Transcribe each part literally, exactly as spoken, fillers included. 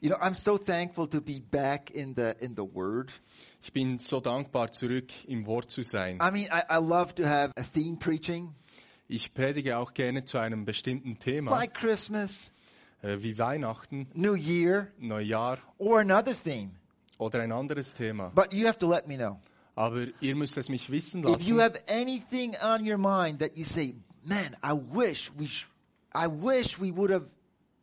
You know, I'm so thankful to be back in the in the Word. Ich bin so dankbar, zurück im Wort zu sein. I mean, I, I love to have a theme preaching, Ich predige auch gerne zu einem bestimmten Thema, like Christmas, äh, wie Weihnachten, New Year, Neujahr or another theme. oder ein anderes Thema. But you have to let me know. Aber ihr müsst es mich wissen If you lassen. have anything on your mind that you say, man, I wish we, sh- I wish we would have,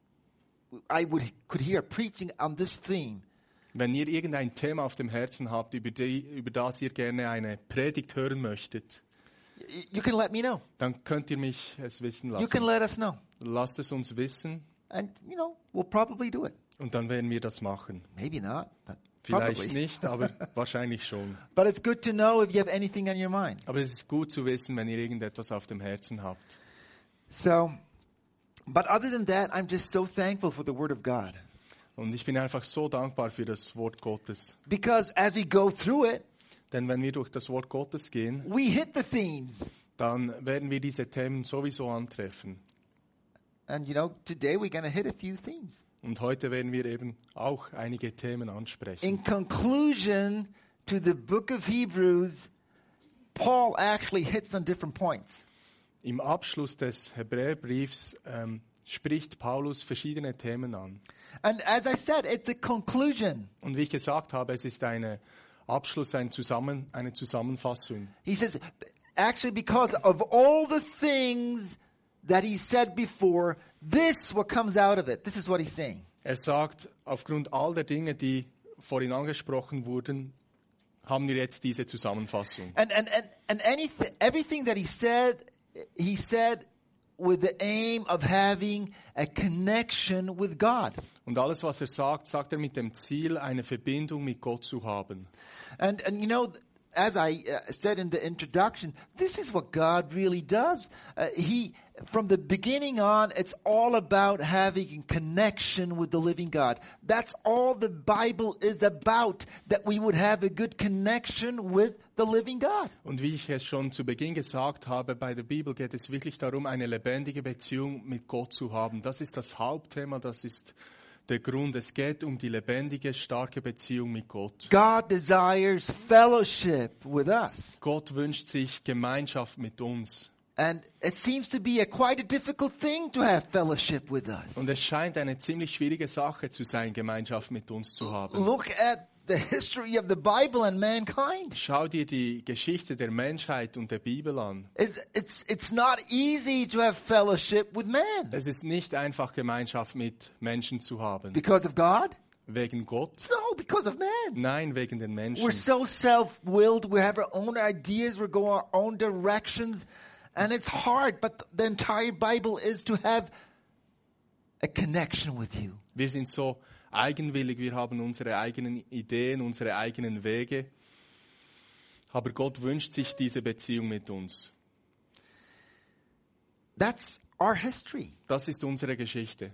I would could hear preaching on this theme. Wenn ihr irgendein Thema auf dem Herzen habt, über, die, über das ihr gerne eine Predigt hören möchtet, y- You can let me know. dann könnt ihr mich es wissen You can lassen. let us know, Lasst es uns wissen and you know we'll probably do it. und dann werden wir das machen. Maybe not, but Vielleicht probably. nicht, aber wahrscheinlich schon. But it's good to know if you have anything on your mind. Aber es ist gut zu wissen, wenn ihr irgendetwas auf dem Herzen habt. So, but other than that, I'm just so thankful for the Word of God. Und ich bin einfach so dankbar für das Wort Gottes. Because as we go through it, Denn wenn wir durch das Wort Gottes gehen, we hit the themes. dann werden wir diese Themen sowieso antreffen. And you know, today we're going to hit a few themes. Und heute werden wir eben auch einige Themen ansprechen. In conclusion to the book of Hebrews, Paul actually hits on different points. Im Abschluss des Hebräerbriefs ähm, spricht Paulus verschiedene Themen an. And as I said, it's a conclusion. Und wie ich gesagt habe, es ist ein Abschluss, ein Zusammen, eine Zusammenfassung. He says, actually, because of all the things that he said before, this what comes out of it. This is what he's saying. Er sagt, aufgrund all der Dinge, die vorhin angesprochen wurden, haben wir jetzt diese Zusammenfassung. And and and, and anything, everything that he said, he said with the aim of having a connection with God. Und alles, was er sagt, sagt er mit dem Ziel, eine Verbindung mit Gott zu haben. And and you know, as I uh, said in the introduction, this is what God really does. Uh, he, from the beginning on, it's all about having a connection with the living God. That's all the Bible is about, that we would have a good connection with the living God. Und wie ich es schon zu Beginn gesagt habe, bei der Bibel geht es wirklich darum, eine lebendige Beziehung mit Gott zu haben. Das ist das Hauptthema, das ist der Grund. Es geht um die lebendige, starke Beziehung mit Gott. God desires fellowship with us. Gott wünscht sich Gemeinschaft mit uns. And it seems to be a quite a difficult thing to have fellowship with us. Und es scheint eine ziemlich schwierige Sache zu sein, Gemeinschaft mit uns zu haben. Look at the history of the Bible and mankind. Schau dir die Geschichte der Menschheit und der Bibel an. It's, it's, it's not easy to have fellowship with man. Es ist nicht einfach, Gemeinschaft mit Menschen zu haben. Because of God? Wegen Gott? No, because of man. Nein, wegen den Menschen. We're so self-willed. We have our own ideas. We go our own directions. And it's hard, but the entire Bible is to have a connection with you. Wir sind so eigenwillig, wir haben unsere eigenen Ideen, unsere eigenen Wege. Aber Gott wünscht sich diese Beziehung mit uns. That's our history. Das ist unsere Geschichte.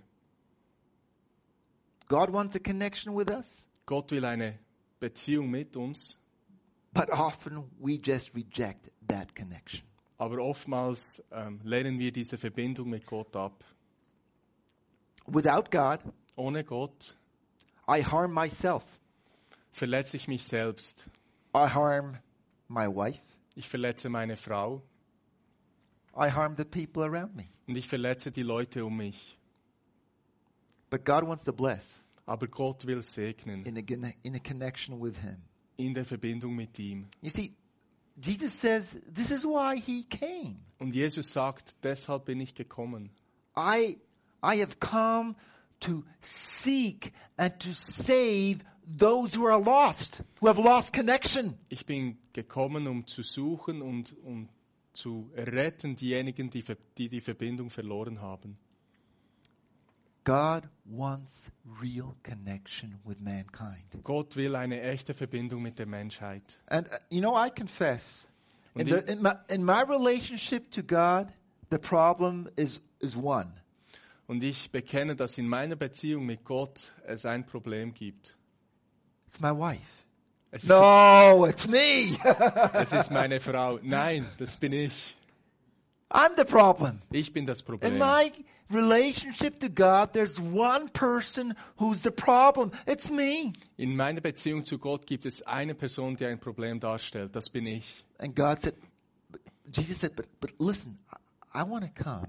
God wants a connection with us, Gott will eine Beziehung mit uns, but often we just reject that connection. aber oftmals ähm, lehnen wir diese Verbindung mit Gott ab. Without God, Ohne Gott I harm myself. verletze ich mich selbst. I harm my wife. Ich verletze meine Frau I harm the people around me. und ich verletze die Leute um mich. But God wants to bless Aber Gott will segnen in a, conne- in a connection with Him. in der Verbindung mit ihm. You see, Jesus says, this is why He came. Und Jesus sagt, deshalb bin ich gekommen. I, I have come to seek and to save those who are lost, who have lost connection. Ich bin gekommen, um zu suchen und um zu retten diejenigen, die ver- die, die Verbindung verloren haben. God wants real connection with mankind. Gott will eine echte Verbindung mit der Menschheit. And uh, you know, I confess, in, Und the, ich- in, my, in my relationship to God, the problem is, is one. Und ich bekenne, dass in meiner Beziehung mit Gott es ein Problem gibt. It's my wife. Es ist, No, it's me. es ist meine Frau. Nein, das bin ich. I'm the problem. Ich bin das In Problem. my relationship to God, there's one person who's the problem. It's me. In meiner Beziehung zu Gott gibt es eine Person, die ein Problem darstellt. Das bin ich. And God said, but Jesus said, but, but listen, I, I want to come.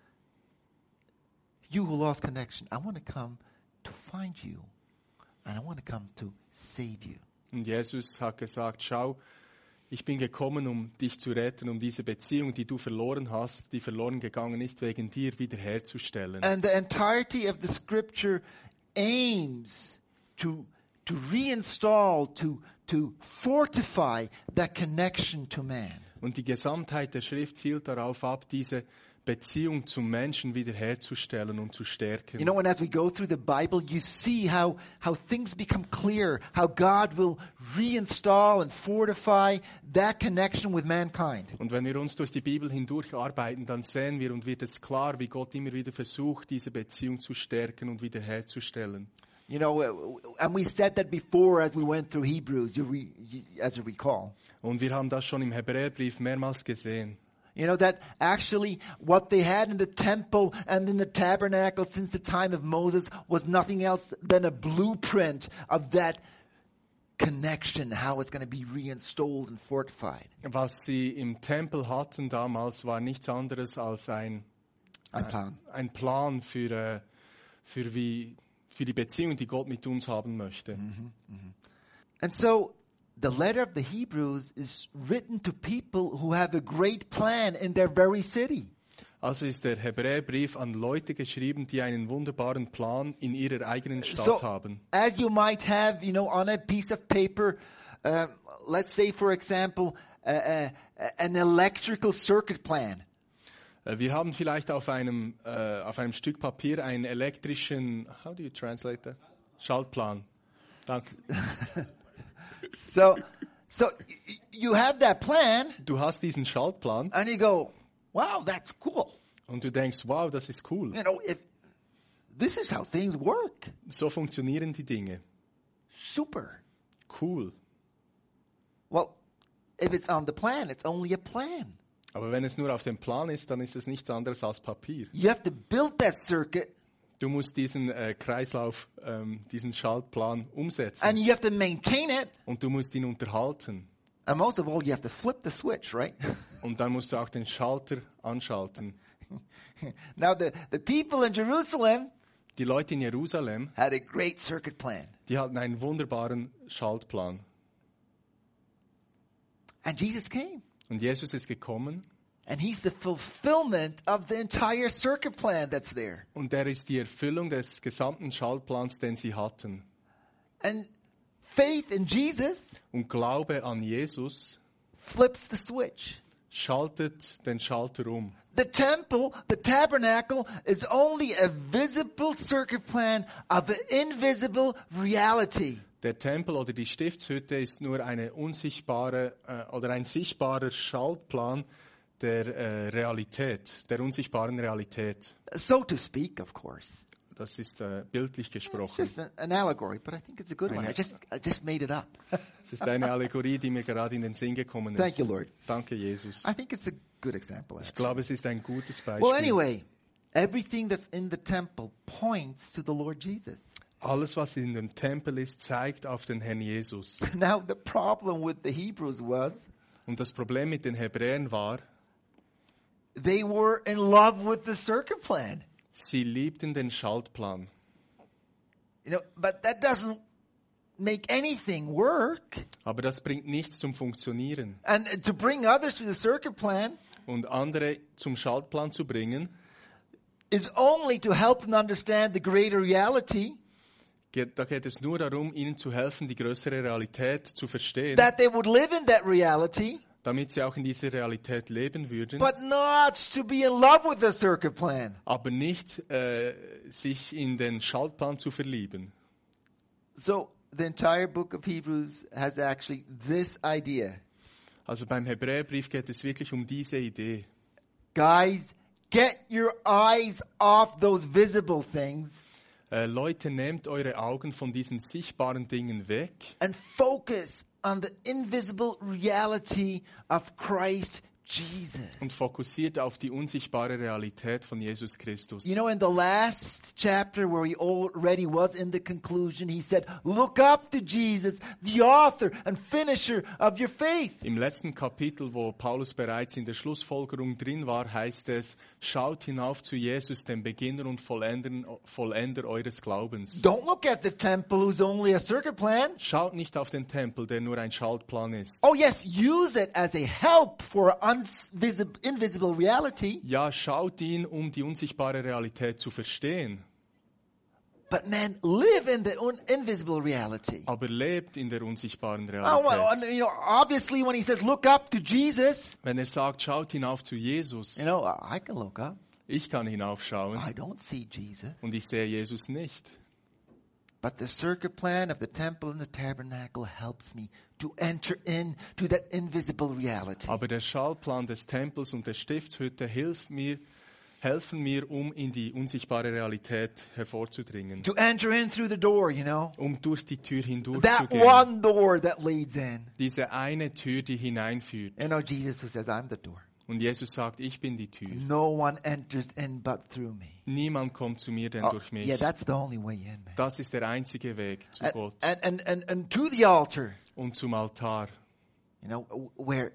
You who lost connection, I want to come to find you. And I want to come to save you. Und Jesus hat gesagt, schau, ich bin gekommen, um dich zu retten, um diese Beziehung, die du verloren hast, die verloren gegangen ist, wegen dir wiederherzustellen. And the entirety of the scripture aims to, to reinstall, to, to fortify that connection to man. Und die Gesamtheit der Schrift zielt darauf ab, diese Beziehung zum Menschen wiederherzustellen und zu stärken. You know, and as we go through the Bible, you see how, how things become clear, how God will reinstall and fortify that connection with mankind. Und wenn wir uns durch die Bibel hindurch arbeiten, dann sehen wir und wird es klar, wie Gott immer wieder versucht, diese Beziehung zu stärken und wiederherzustellen. You know, and we said that before as we went through Hebrews, you re, you, as you recall. Und wir haben das schon im Hebräerbrief mehrmals gesehen. You know, that actually what they had in the temple and in the tabernacle since the time of Moses was nothing else than a blueprint of that connection, how it's going to be reinstalled and fortified. Was sie im Tempel hatten damals, war nichts anderes als ein, Ein Plan. ein Plan für, äh, für, wie, für die Beziehung, die Gott mit uns haben möchte. Mm-hmm, mm-hmm. And so the letter of the Hebrews is written to people who have a great plan in their very city. Also ist der Hebräerbrief an Leute geschrieben, die einen wunderbaren Plan in ihrer eigenen Stadt So, haben. as you might have, you know, on a piece of paper, uh, let's say, for example, uh, uh, an electrical circuit plan. Äh, Wir haben vielleicht auf einem, äh, auf einem Stück Papier einen elektrischen, how do you translate that? Schaltplan. Danke. So, so y- you have that plan, Du hast diesen Schaltplan and you go, wow, that's cool. und du denkst, wow, das ist cool. You know, if this is how things work. So funktionieren die Dinge. Super. Cool. Well, if it's on the plan, it's only a plan. Aber wenn es nur auf dem Plan ist, dann ist es nichts anderes als Papier. You have to build that circuit, Du musst diesen äh, Kreislauf, ähm, diesen Schaltplan umsetzen. and you have to maintain it. Und du musst ihn unterhalten. And most of all, you have to flip the switch, right? Und dann musst du auch den Schalter anschalten. Now, the, the people in Jerusalem Die Leute in Jerusalem, had a great circuit plan. die hatten einen wunderbaren Schaltplan. And Jesus came. Und Jesus ist gekommen And he's the fulfillment of the entire circuit plan that's there. und er ist die Erfüllung des gesamten Schaltplans, den sie hatten. And faith in Jesus Und Glaube an Jesus flips the switch. schaltet den Schalter um. The temple, the tabernacle, is only a visible circuit plan of an invisible reality. Der Tempel oder die Stiftshütte ist nur eine unsichtbare äh, oder ein sichtbarer Schaltplan der äh, Realität, der unsichtbaren Realität. So to speak, of course. Das ist äh, bildlich It's gesprochen. just an, an allegory, but I think it's a good one. I just, I just made it up. Es ist eine Allegorie, die mir gerade in den Sinn gekommen ist. Thank you, Lord. Danke, Jesus. I think it's a good example. Ich glaube, es ist ein gutes Beispiel. Well, anyway, everything that's in the temple points to the Lord Jesus. Alles, was in dem Tempel ist, zeigt auf den Herrn Jesus. Now, the problem with the Hebrews was Und das Problem mit den Hebräern war, they were in love with the circuit plan. sie liebten den Schaltplan. You know, but that doesn't make anything work. Aber das bringt nichts zum Funktionieren. And to bring others to the circuit plan Und andere zum Schaltplan zu bringen, is only to help them understand the greater reality geht, da geht es nur darum, ihnen zu helfen, die größere Realität zu verstehen, that they would live in that reality, damit sie auch in dieser Realität leben würden, but not to be in love with the circuit plan. aber nicht äh, sich in den Schaltplan zu verlieben. So the entire book of Hebrews has actually this idea. Also beim Hebräerbrief geht es wirklich um diese Idee. Guys, get your eyes off those visible things Äh, Leute, nehmt eure Augen von diesen sichtbaren Dingen weg and focus on the invisible reality of Christ Jesus. und fokussiert auf die unsichtbare Realität von Jesus Christus. You know, in the last chapter where he already was in the conclusion, he said, look up to Jesus, the author and finisher of your faith. Im letzten Kapitel, wo Paulus bereits in der Schlussfolgerung drin war, heißt es, schaut hinauf zu Jesus, dem Beginner und Vollender, Vollender eures Glaubens. Don't look at the temple who's only a circuit plan. Schaut nicht auf den Tempel, der nur ein Schaltplan ist. Oh yes, use it as a help for invisible, invisible reality. Ja, schaut ihn, um die unsichtbare Realität zu verstehen. But man, live in the un- invisible reality. Aber lebt in der unsichtbaren Oh, well, Realität. you know, obviously when he says look up to Jesus, Wenn er sagt, schaut hinauf zu Jesus, you know, I can look up. ich kann hinaufschauen I don't see Jesus. und ich sehe Jesus nicht. But the circuit plan of the temple and the tabernacle helps me to enter into that invisible reality. Aber der Schaltplan des Tempels und der Stiftshütte hilft mir, helfen mir, um in die unsichtbare Realität hervorzudringen. To enter in through the door, you know. Um durch die Tür That hindurchzugehen. one door that leads in. Diese eine Tür, die hineinführt. You know, Jesus who says, I'm the door. Und Jesus sagt, ich bin die Tür. No one enters in but through me. Niemand kommt zu mir denn Oh, durch mich. yeah, that's the only way in, man. Das ist der einzige Weg zu And, Gott and, and, and, and to the altar, und zum Altar, you know, where,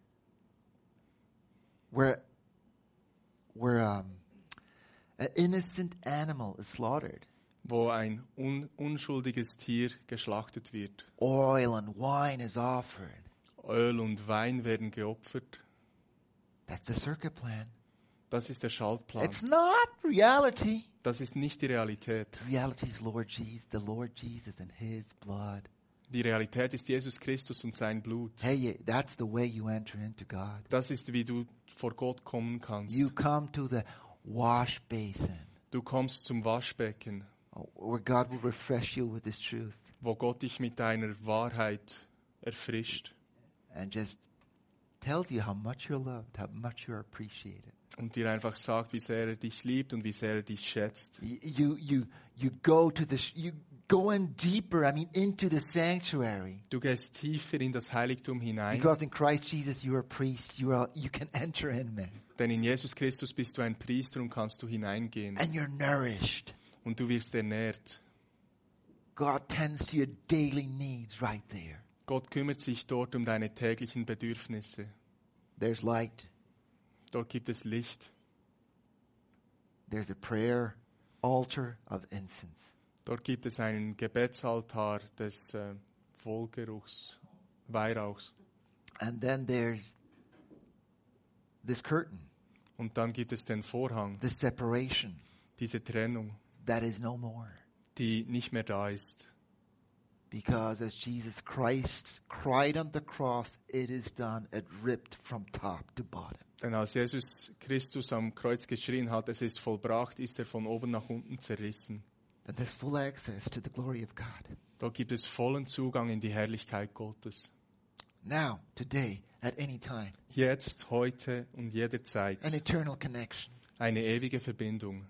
where, where um, an innocent animal is slaughtered. wo ein un unschuldiges Tier geschlachtet wird. Oil and wine is offered. Öl und Wein werden geopfert. That's the circuit plan. Das ist der Schaltplan. It's not reality. Das ist nicht die Realität. Reality is Lord Jesus, the Lord Jesus and His blood. Die Realität ist Jesus Christus und sein Blut. Hey, that's the way you enter into God. Das ist, wie du vor Gott kommen kannst. You come to the wash basin, Du kommst zum Waschbecken, where God will refresh you with His truth wo Gott dich mit deiner Wahrheit erfrischt and just tells you how much you're loved, how much you're appreciated. und dir einfach sagt, wie sehr er dich liebt und wie sehr er dich schätzt. You you you go to the sh- you go in deeper. I mean, into the sanctuary. Du gehst tiefer in das Heiligtum hinein, Because in Christ Jesus you are a priest, you are you can enter in, man. denn in Jesus Christus bist du ein Priester und kannst du hineingehen And you're nourished. und du wirst ernährt. God tends to your daily needs right there. Gott kümmert sich dort um deine täglichen Bedürfnisse. There's light. Dort gibt es Licht. There's a prayer altar of incense. Dort gibt es einen Gebetsaltar des äh, Wohlgeruchs, Weihrauchs. And then there's this curtain, Und dann gibt es den Vorhang, this separation diese Trennung, that is no more. die nicht mehr da ist. Because as Jesus Christ cried on the cross, it is done, it ripped from top to bottom. Denn als Jesus Christus am Kreuz geschrien hat, es ist vollbracht, ist er von oben nach unten zerrissen. And there's full access to the glory of God. Dort gibt es vollen Zugang in die Herrlichkeit Gottes. Now, today, at any time, Jetzt, heute und jederzeit an eternal connection. eine ewige Verbindung.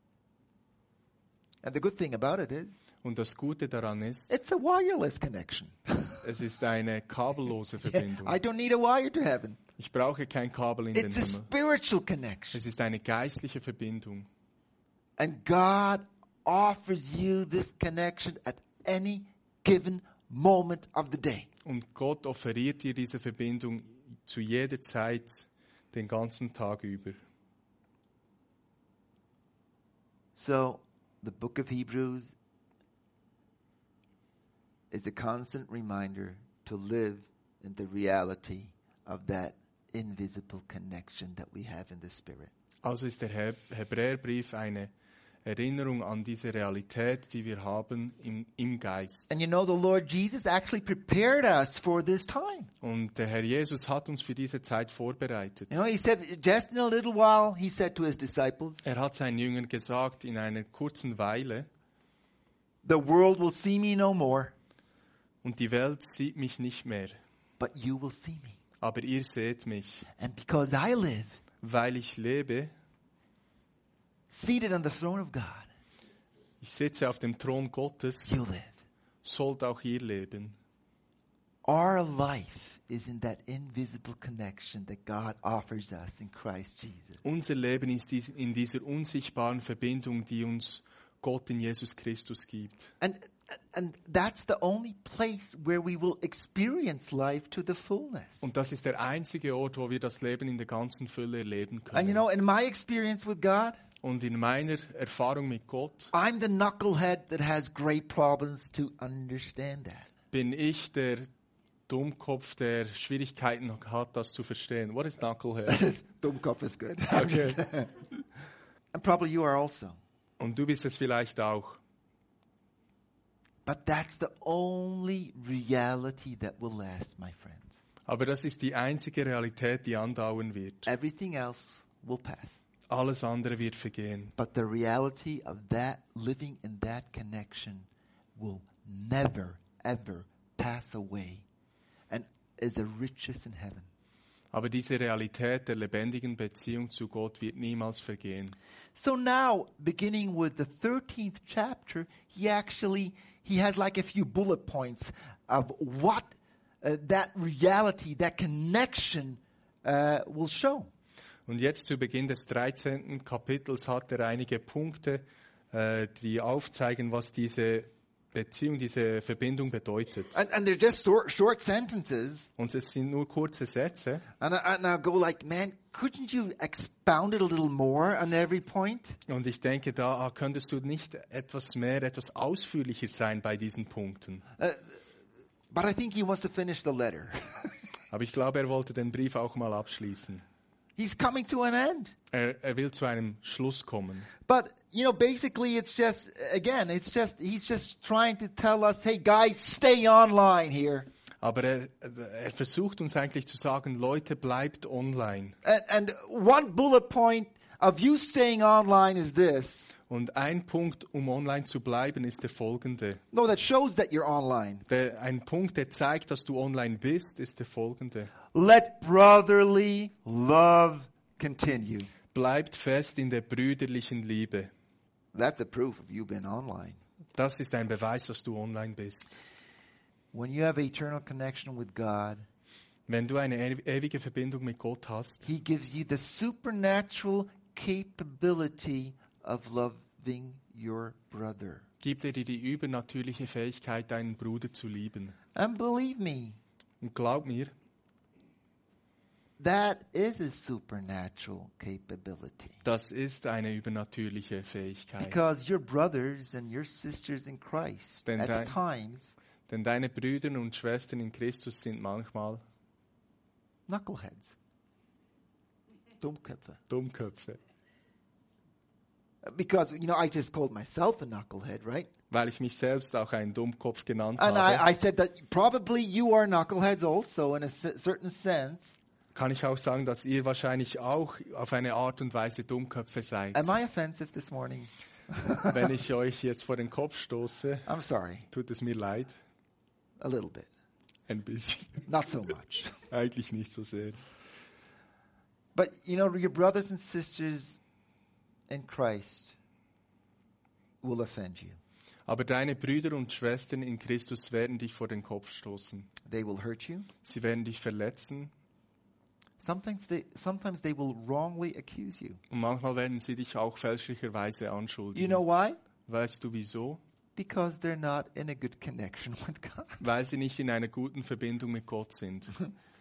And the good thing about it is, Und das Gute daran ist, it's a wireless connection. es ist eine kabellose Verbindung. I don't need a wire to heaven. Ich brauche kein Kabel in den It's a Himmel. spiritual connection. Es ist eine geistliche Verbindung. And God offers you this connection at any given moment of the day. Und Gott offeriert dir diese Verbindung zu jeder Zeit, den ganzen Tag über. So, the book of Hebrews is a constant reminder to live in the reality of that invisible connection that we have in the Spirit. Also ist der He- Hebräerbrief eine Erinnerung an diese Realität, die wir haben im, im Geist. And you know, the Lord Jesus actually prepared us for this time. Und der Herr Jesus hat uns für diese Zeit vorbereitet. You know, he said, just in a little while, he said to his disciples, Er hat seinen Jüngern gesagt, in einer kurzen Weile, the world will see me no more, und die Welt sieht mich nicht mehr, but you will see me. aber ihr seht mich, And because I live, weil ich lebe, seated on the throne of God, ich sitze auf dem Thron Gottes, you live. sollt auch ihr leben. our life is in that invisible connection that God offers us in Christ Jesus. Unser Leben ist dies- in dieser unsichtbaren Verbindung, die uns Gott in Jesus Christus gibt. And and that's the only place where we will experience life to the fullness. Und das ist der einzige Ort, wo wir das Leben in der ganzen Fülle erleben And you können. know, in my experience with God, Und in meiner Erfahrung mit Gott I'm the knucklehead that has great problems to understand that. bin ich der Dummkopf, der Schwierigkeiten hat, das zu verstehen. What is knucklehead? Dummkopf is good. Okay. And probably you are also. Und du bist es vielleicht auch. But that's the only reality that will last, my friends. Aber das ist die einzige Realität, die andauern wird. Everything else will pass. Alles andere wird vergehen. But the reality of that, living in that connection, will never, ever pass away and is the richest in heaven. Aber diese Realität der lebendigen Beziehung zu Gott wird niemals vergehen. So now, beginning with the thirteenth chapter, he actually, he has like a few bullet points of what uh, that reality, that connection uh, will show. Und jetzt zu Beginn des dreizehnten Kapitels hat er einige Punkte, äh, die aufzeigen, was diese Beziehung, diese Verbindung bedeutet. And, and they're just short, short sentences. Und es sind nur kurze Sätze. And I, and I go like, man, couldn't you expound it a little more on every point? Und ich denke, da ah, könntest du nicht etwas mehr, etwas ausführlicher sein bei diesen Punkten. Uh, but I think he wants to finish the letter. Aber ich glaube, er wollte den Brief auch mal abschließen. He's coming to an end. Er, er will zu einem Schluss kommen. But, you know, basically it's just, again, it's just, he's just trying to tell us, hey guys, stay online here. Aber er, er versucht uns eigentlich zu sagen, Leute, bleibt online. And, and one bullet point of you staying online is this. Und ein Punkt, um online zu bleiben, ist der folgende. No, that shows that you're online. Der, ein Punkt, der zeigt, dass du online bist, ist der folgende. Let brotherly love continue. Bleibt fest in der brüderlichen Liebe. That's a proof of you being online. Das ist ein Beweis, dass du online bist. When you have an eternal connection with God, Wenn du eine ew- ewige Verbindung mit Gott hast, He gives you the supernatural capability of loving your brother. gibt er dir die übernatürliche Fähigkeit, deinen Bruder zu lieben. And believe me, Und glaub mir, that is a supernatural capability. das ist eine übernatürliche Fähigkeit. Because your brothers and your sisters in Christ, Denn at dein- times, Denn deine Brüder und Schwestern in Christus sind manchmal knuckleheads. Dummköpfe. Dummköpfe. Because, you know, I just called myself a knucklehead, right? Weil ich mich selbst auch einen Dummkopf genannt And habe, I, I said that probably you are knuckleheads also in a c- certain sense. kann ich auch sagen, dass ihr wahrscheinlich auch auf eine Art und Weise Dummköpfe seid. Am I offensive this morning? Wenn ich euch jetzt vor den Kopf stoße, I'm sorry. tut es mir leid. A little bit. Ein bisschen. Not so much. Eigentlich nicht so sehr. But, you know, your brothers and sisters in Christ will offend you. Aber deine Brüder und Schwestern in Christus werden dich vor den Kopf stoßen. They will hurt you. Sie werden dich verletzen Sometimes they, sometimes they will wrongly accuse you. und manchmal werden sie dich auch fälschlicherweise You anschuldigen. know why? Weißt du wieso? Because they're not in a good connection with God. Weil sie nicht in einer guten Verbindung mit Gott sind.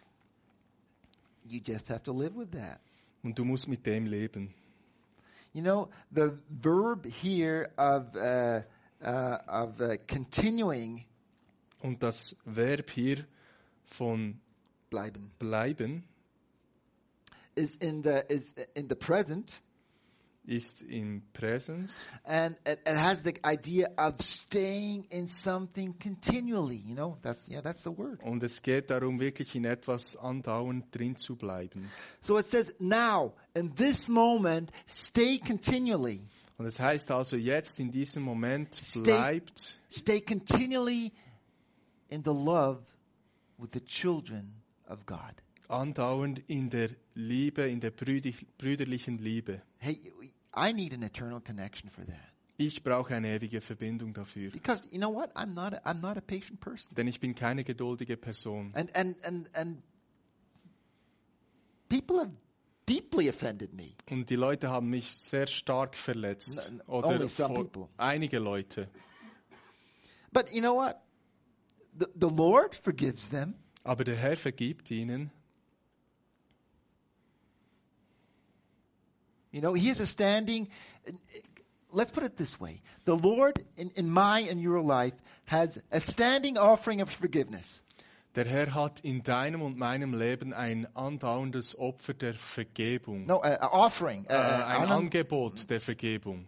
You just have to live with that. Und du musst mit dem leben. You know, the verb here of, uh, uh, of uh, continuing, Und das Verb hier von bleiben, bleiben is in the, is in the present. ist im Präsens And it, it has the idea of staying in something continually. You know, that's yeah, that's the word. und es geht darum, wirklich in etwas andauernd drin zu bleiben. So it says, now, in this moment, stay continually. Und es heißt also jetzt in diesem Moment Stay- bleibt, Stay continually in the love with the children of God. andauernd in der Liebe, in der brüdig- brüderlichen Liebe. Hey, I need an eternal connection for that. Ich brauche eine ewige Verbindung dafür. Because you know what? I'm not a, I'm not a patient person. Denn ich bin keine geduldige Person. And and and and people have deeply offended me. Und die Leute haben mich sehr stark verletzt. N- n- Oder only some vor- people. einige Leute. But you know what? The the Lord forgives them. Aber der Herr vergibt ihnen. You know, he has a standing. Let's put it this way. The Lord in, in my and your life has a standing offering of forgiveness. Der Herr hat in deinem und meinem Leben ein andauerndes Opfer der Vergebung. No, uh, uh, offering. Uh, äh, ein uh, Angebot der Vergebung.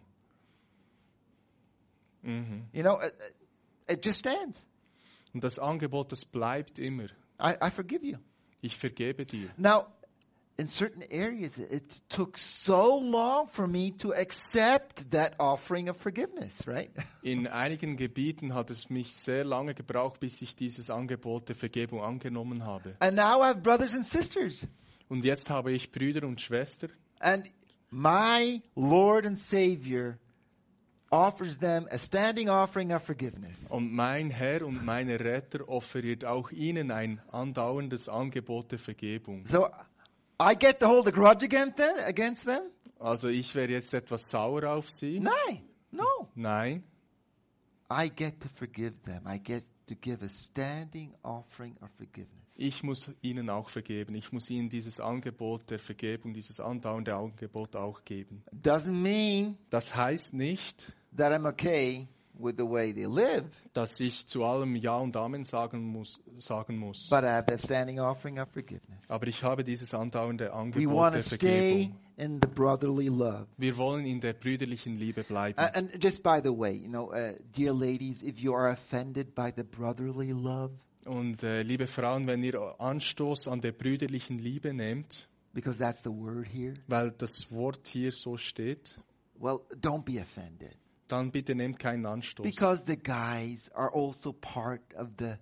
you know, uh, uh, it just stands. Und das Angebot, das bleibt immer. I, I forgive you. Ich vergebe dir. Now, in certain areas, it took so long for me to accept that offering of forgiveness, right? In einigen Gebieten hat es mich sehr lange gebraucht, bis ich dieses Angebot der Vergebung angenommen habe. And now I have brothers and sisters. Und jetzt habe ich Brüder und Schwestern. And my Lord and Savior offers them a standing offering of forgiveness. Und mein Herr und mein Retter offeriert auch ihnen ein andauerndes Angebot der Vergebung. So I get to hold a grudge against them? Against them? Also ich wäre jetzt etwas sauer auf sie. Nein, no. Nein. I get to forgive them. I get to give a standing offering of forgiveness. Ich muss ihnen auch vergeben. Ich muss ihnen dieses Angebot der Vergebung, dieses andauernde Angebot auch geben. Doesn't mean Das heißt nicht, that I'm okay with the way they live, dass ich zu allem Ja und Amen sagen muss. Sagen muss. but I have that standing offering of forgiveness. Aber ich habe dieses andauernde We Angebot want der to stay Vergebung. in the brotherly love. Wir wollen in der brüderlichen Liebe bleiben. Uh, and just by the way, you know, uh, dear ladies, if you are offended by the brotherly love, Und äh, liebe Frauen, wenn ihr Anstoß an der brüderlichen Liebe nehmt, because that's the word here, weil das Wort hier so steht, well, don't be offended. dann bitte nehmt keinen Anstoß. Because the guys are also part of the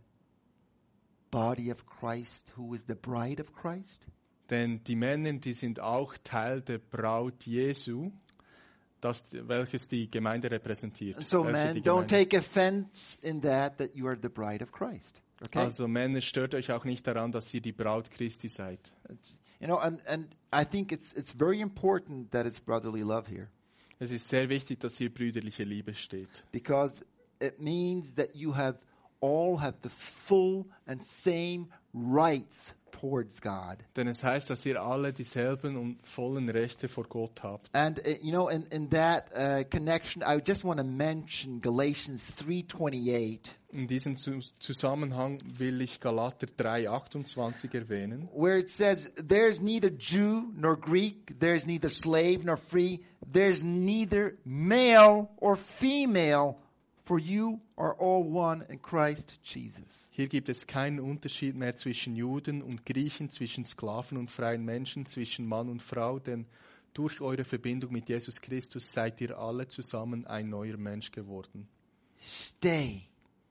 body of Christ, who is the bride of Christ. Denn die Männer, die sind auch Teil der Braut Jesu, das, welches die Gemeinde repräsentiert. And so, Welche men, die don't Gemeinde- take offense in that, that you are the bride of Christ. Okay? Also Männer, stört euch auch nicht daran, dass ihr die Braut Christi seid. It's- you know, and, and I think it's, it's very important that it's brotherly love here. Es ist sehr wichtig, dass hier brüderliche Liebe steht. Because it means that you have all have the full and same rights towards God. Denn es heißt, dass ihr alle dieselben und vollen Rechte vor Gott habt. And uh, you know, in, in that uh, connection, I just want to mention Galatians three twenty-eight, In diesem Zu- Zusammenhang will ich Galater drei achtundzwanzig erwähnen, where it says, "There's neither Jew nor Greek, there's neither slave nor free, there's neither male or female, for you are all one in Christ Jesus." hier gibt es keinen Unterschied mehr zwischen Juden und Griechen, zwischen Sklaven und freien Menschen, zwischen Mann und Frau, denn durch eure Verbindung mit Jesus Christus seid ihr alle zusammen ein neuer Mensch geworden. Stay,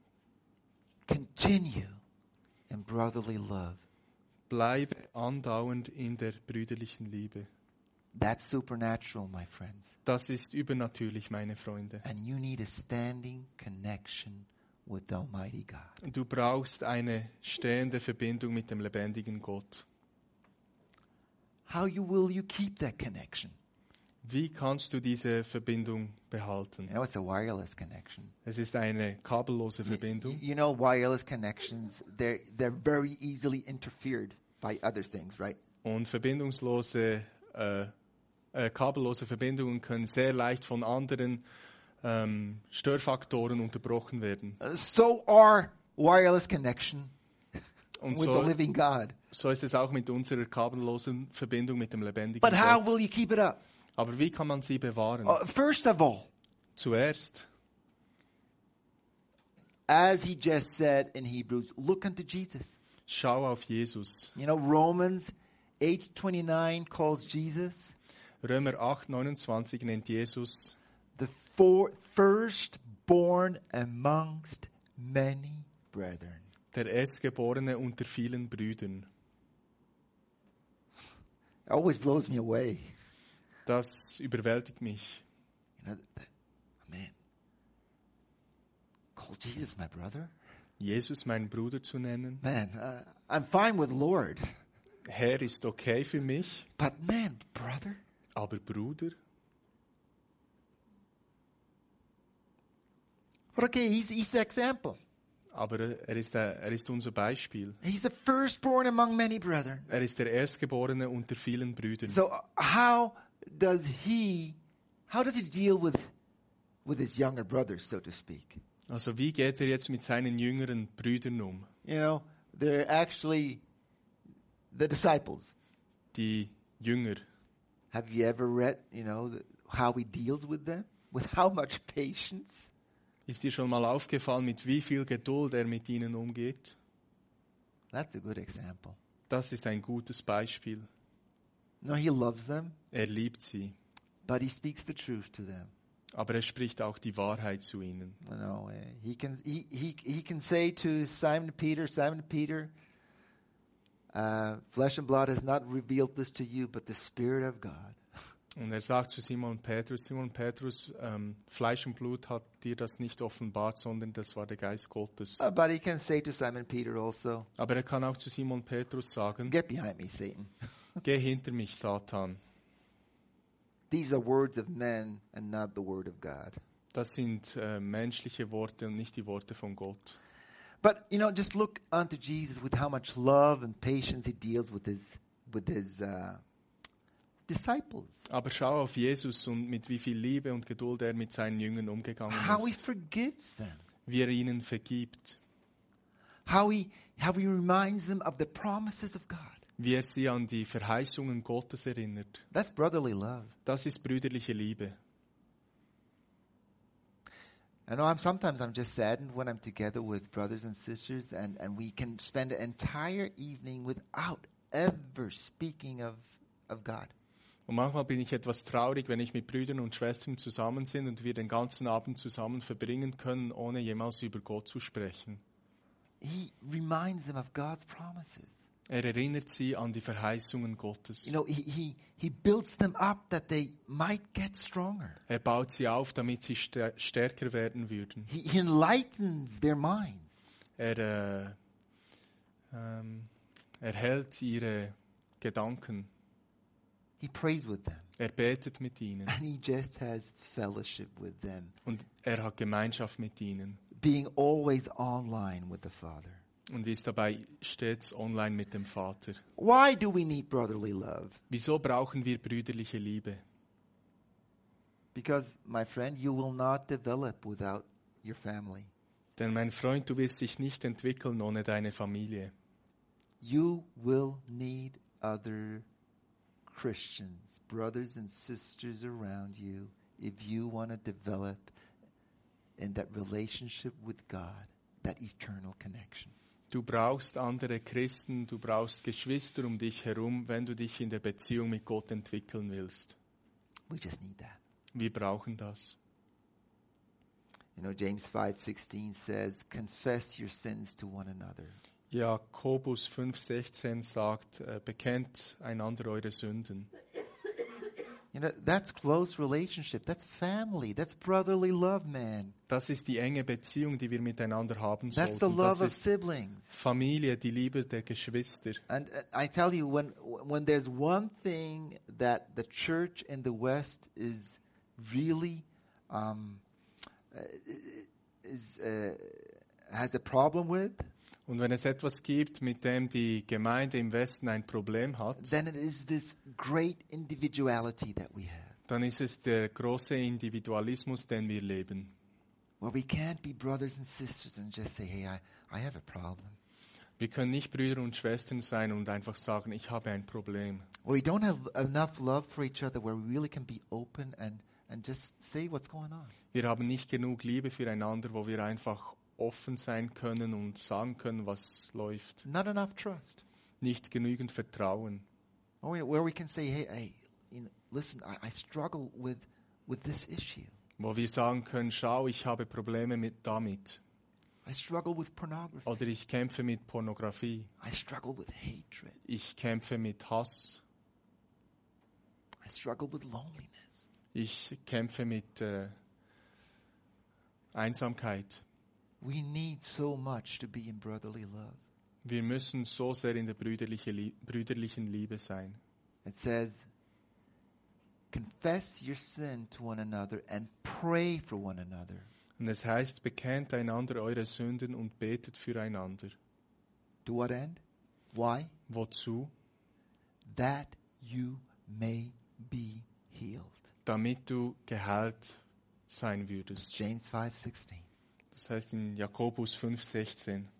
continue in brotherly love. Bleibe andauernd in der brüderlichen Liebe. That's supernatural, my friends. Das ist übernatürlich, meine Freunde. And you need a standing connection with the Almighty God. Du brauchst eine stehende Verbindung mit dem lebendigen Gott. How you will you keep that connection? Wie kannst du diese Verbindung behalten? You know, it's a wireless connection. Es ist eine kabellose You, Verbindung. you know, wireless connections, they're, they're very easily interfered by other things, right? Und verbindungslose, äh, äh, kabellose Verbindungen können sehr leicht von anderen ähm, Störfaktoren unterbrochen werden. Uh, so are wireless connection Und with so, the living God. so ist es auch mit unserer kabellosen Verbindung mit dem lebendigen But how Gott. will you keep it up? Aber wie kann man sie bewahren? Uh, first of all, Zuerst, as he just said in Hebrews, look unto Jesus. schau auf Jesus. You know, Romans eight twenty-nine calls Jesus Römer acht neunundzwanzig nennt Jesus the for, firstborn amongst many brethren. der Erstgeborene unter vielen Brüdern. It always blows me away. Das überwältigt mich. You know, that, man, call Jesus my brother? Jesus meinen Bruder zu nennen. Man, uh, I'm fine with Lord. Herr ist okay für mich, But man, brother? aber Bruder? But okay, he's, he's the example. Aber er ist, der, er ist unser Beispiel. He's the firstborn among many brethren. Er ist der Erstgeborene unter vielen Brüdern. So uh, how does he, how does he deal with, with his younger brothers, so to speak? Also wie geht er jetzt mit seinen jüngeren Brüdern um? You know, they're actually the disciples. Die Jünger. Have you ever read, you know, the, how he deals with them? With how much patience? Ist dir schon mal aufgefallen, mit wie viel Geduld er mit ihnen umgeht? That's a good example. Das ist ein gutes Beispiel. No, he loves them, Er liebt sie, but he speaks the truth to them. aber er spricht auch die Wahrheit zu ihnen. You know, eh, he can he, he he can say to Simon Peter, Simon Peter, uh, flesh and blood has not revealed this to you, but the Spirit of God. Und er sagt zu Simon Petrus, Simon Petrus, ähm, Fleisch und Blut hat dir das nicht offenbart, sondern das war der Geist Gottes. Uh, but he can say to Simon Peter also, Aber er kann auch zu Simon Petrus sagen, get behind me, Satan. geh hinter mich, Satan. These are words of men and not the word of God. Das sind äh, menschliche Worte und nicht die Worte von Gott. But you know, just look unto Jesus with how much love and patience he deals with his with his uh, disciples. Aber schau auf Jesus und mit wie viel Liebe und Geduld er mit seinen Jüngern umgegangen How he ist. forgives them. Wie er ihnen vergibt. How he how he reminds them of the promises of God. Wie er sie an die Verheißungen Gottes erinnert. That's brotherly love. Das ist brüderliche Liebe. I know I'm sometimes I'm just saddened when I'm together with brothers and sisters and, and we can spend an entire evening without ever speaking of, of God. Und manchmal bin ich etwas traurig, wenn ich mit Brüdern und Schwestern zusammen sind und wir den ganzen Abend zusammen verbringen können, ohne jemals über Gott zu sprechen. He reminds them of God's promises. Er erinnert sie an die Verheißungen Gottes. You know, he, he, he builds them up that they might get stronger. Er baut sie auf, damit sie stär- stärker werden würden. He, he enlightens their minds. Er äh, ähm, erhält ihre Gedanken. He prays with them. Er betet mit ihnen. And he just has fellowship with them, Und er hat Gemeinschaft mit ihnen. being always online with the Father. Und ist dabei stets online mit dem Vater. Why do we need brotherly love? Wieso brauchen wir brüderliche Liebe? Because, my friend, you will not develop without your family. Denn mein Freund, du wirst dich nicht entwickeln ohne deine Familie. You will need other Christians, brothers and sisters around you, if you want to develop in that relationship with God, that eternal connection. Du brauchst andere Christen, du brauchst Geschwister um dich herum, wenn du dich in der Beziehung mit Gott entwickeln willst. We just need that. Wir brauchen das. You know, James five sixteen says, confess your sins to one another. Jakobus fünf sechzehn sagt, äh, bekennt einander eure Sünden. You know, that's close relationship. That's family. That's brotherly love, man. Das ist die enge Beziehung, die wir miteinander haben That's the sollten. love Das of ist siblings. Familie, die Liebe der Geschwister. And uh, I tell you, when when there's one thing that the church in the West is really um, uh, is uh, has a problem with, Und wenn es etwas gibt, mit dem die Gemeinde im Westen ein Problem hat, then it is this great individuality that we have, dann ist es der große Individualismus, den wir leben. where we can't be brothers and sisters and just say, "Hey, I I have a problem." Wir können nicht Brüder und Schwestern sein und einfach sagen, ich habe ein Problem. Or we don't have enough love for each other where we really can be open and and just say what's going on. Wir haben nicht genug Liebe füreinander, wo wir einfach offen sein können und sagen können, was läuft. Not enough trust. Nicht genügend Vertrauen. Or we- where we can say, "Hey, hey, you know, listen, I, I struggle with with this issue. Wo wir sagen können, schau, ich habe Probleme mit damit. I struggle with pornography. Oder ich kämpfe mit Pornografie. I struggle with hatred. Ich kämpfe mit Hass. I struggle with loneliness." Ich kämpfe mit äh, Einsamkeit. We need so much to be in brotherly love. Wir müssen so sehr in der brüderliche Lie- brüderlichen Liebe sein. It says, confess your sin to one another and pray for one another. Und es heißt, bekennt einander eure Sünden und betet füreinander. To what end? Why? Wozu? That you may be healed. Damit du geheilt sein würdest. James five sixteen. Das heißt in Jakobus fünf sechzehn.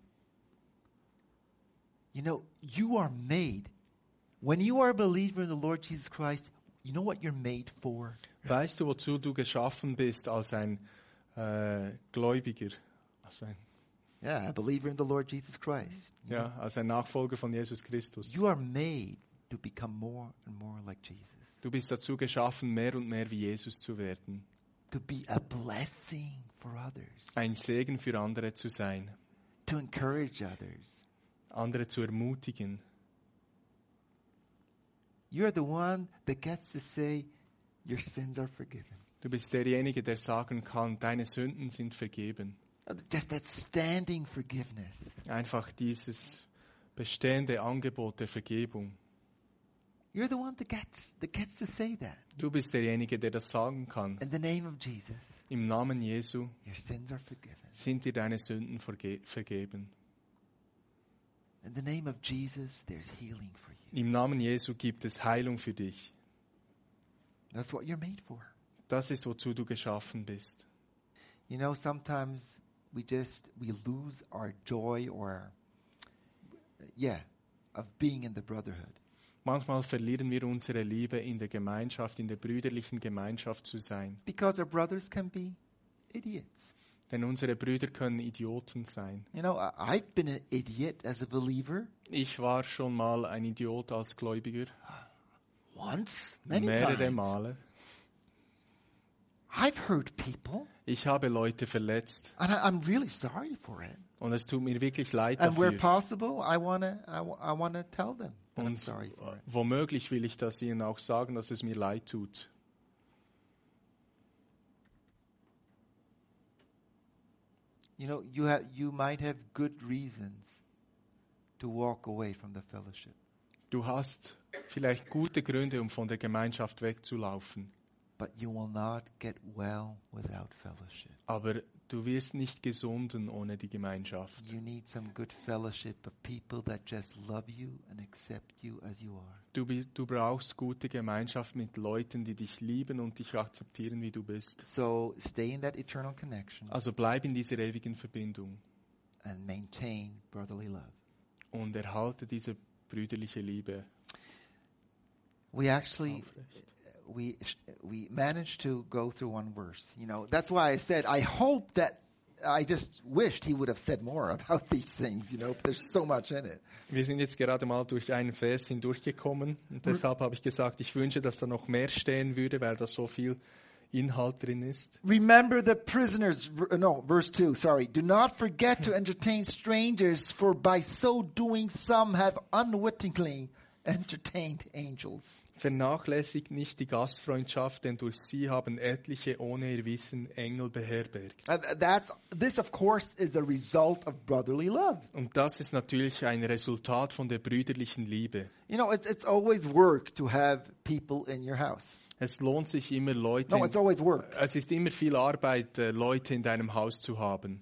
You know, you are made. When you are a believer in the Lord Jesus Christ, you know what you're made for? Weißt du, wozu du geschaffen bist als ein äh, Gläubiger? Als ein, Yeah, a believer in the Lord Jesus Christ. ja, als ein Nachfolger von Jesus Christus. You are made to become more and more like Jesus. Du bist dazu geschaffen, mehr und mehr wie Jesus zu werden. To be a blessing for others. Ein Segen für andere zu sein. To encourage others. Andere zu ermutigen. You're the one that gets to say, your sins are forgiven. Du bist derjenige, der sagen kann, deine Sünden sind vergeben. Just that standing forgiveness. Einfach dieses bestehende Angebot der Vergebung. You're the one that gets, that gets to say that. Du bist derjenige, der das sagen kann. In the name of Jesus, Im Namen Jesu your sins are forgiven. sind dir deine Sünden verge- vergeben. In the name of Jesus, there's healing for you. Im Namen Jesu gibt es Heilung für dich. That's what you're made for. Das ist, wozu du geschaffen bist. You know, sometimes we just, we lose our joy or, yeah, of being in the brotherhood. Manchmal verlieren wir unsere Liebe in der Gemeinschaft, in der brüderlichen Gemeinschaft zu sein. Because our brothers can be idiots. Denn unsere Brüder können Idioten sein. You know, I- I've been an idiot as a believer Ich war schon mal ein Idiot als Gläubiger. once, many Mehrere times. Male. I've hurt people, Ich habe Leute verletzt. and I, I'm really sorry for it. Und es tut mir wirklich leid And where dafür. possible, I wanna, I, wa- I wanna tell them that I'm Und sorry for it. womöglich will ich das ihnen auch sagen, dass es mir leid tut. You know, you have, you might have good reasons to walk away from the fellowship. Du hast vielleicht gute Gründe, um von der Gemeinschaft wegzulaufen. But you will not get well without fellowship. Aber du wirst nicht gesunden ohne die Gemeinschaft. You need some good fellowship of people that just love you and accept you as you are. Du, bi- du brauchst gute Gemeinschaft mit Leuten, die dich lieben und dich akzeptieren, wie du bist. So stay in that eternal connection Also bleib in dieser ewigen Verbindung and maintain brotherly love. und erhalte diese brüderliche Liebe. We actually we we managed to go through one verse. You know, that's why I said I hope that I just wished he would have said more about these things, you know, there's so much in it. Wir sind jetzt gerade mal durch einen Vers hindurchgekommen und deshalb habe ich gesagt, ich wünsche, dass da noch mehr stehen würde, weil da so viel Inhalt drin ist. Remember the prisoners, ver- no, verse two, sorry. Do not forget to entertain strangers, for by so doing some have unwittingly entertained angels. Vernachlässigt nicht die Gastfreundschaft, denn durch sie haben etliche ohne ihr Wissen Engel beherbergt. Uh, th- that's, this, of course, is a result of brotherly love. Und das ist natürlich ein Resultat von der brüderlichen Liebe. You know, it's, it's always work to have people in your house. Es lohnt sich immer Leute, No, it's always work. es ist immer viel Arbeit, äh, Leute in deinem Haus zu haben.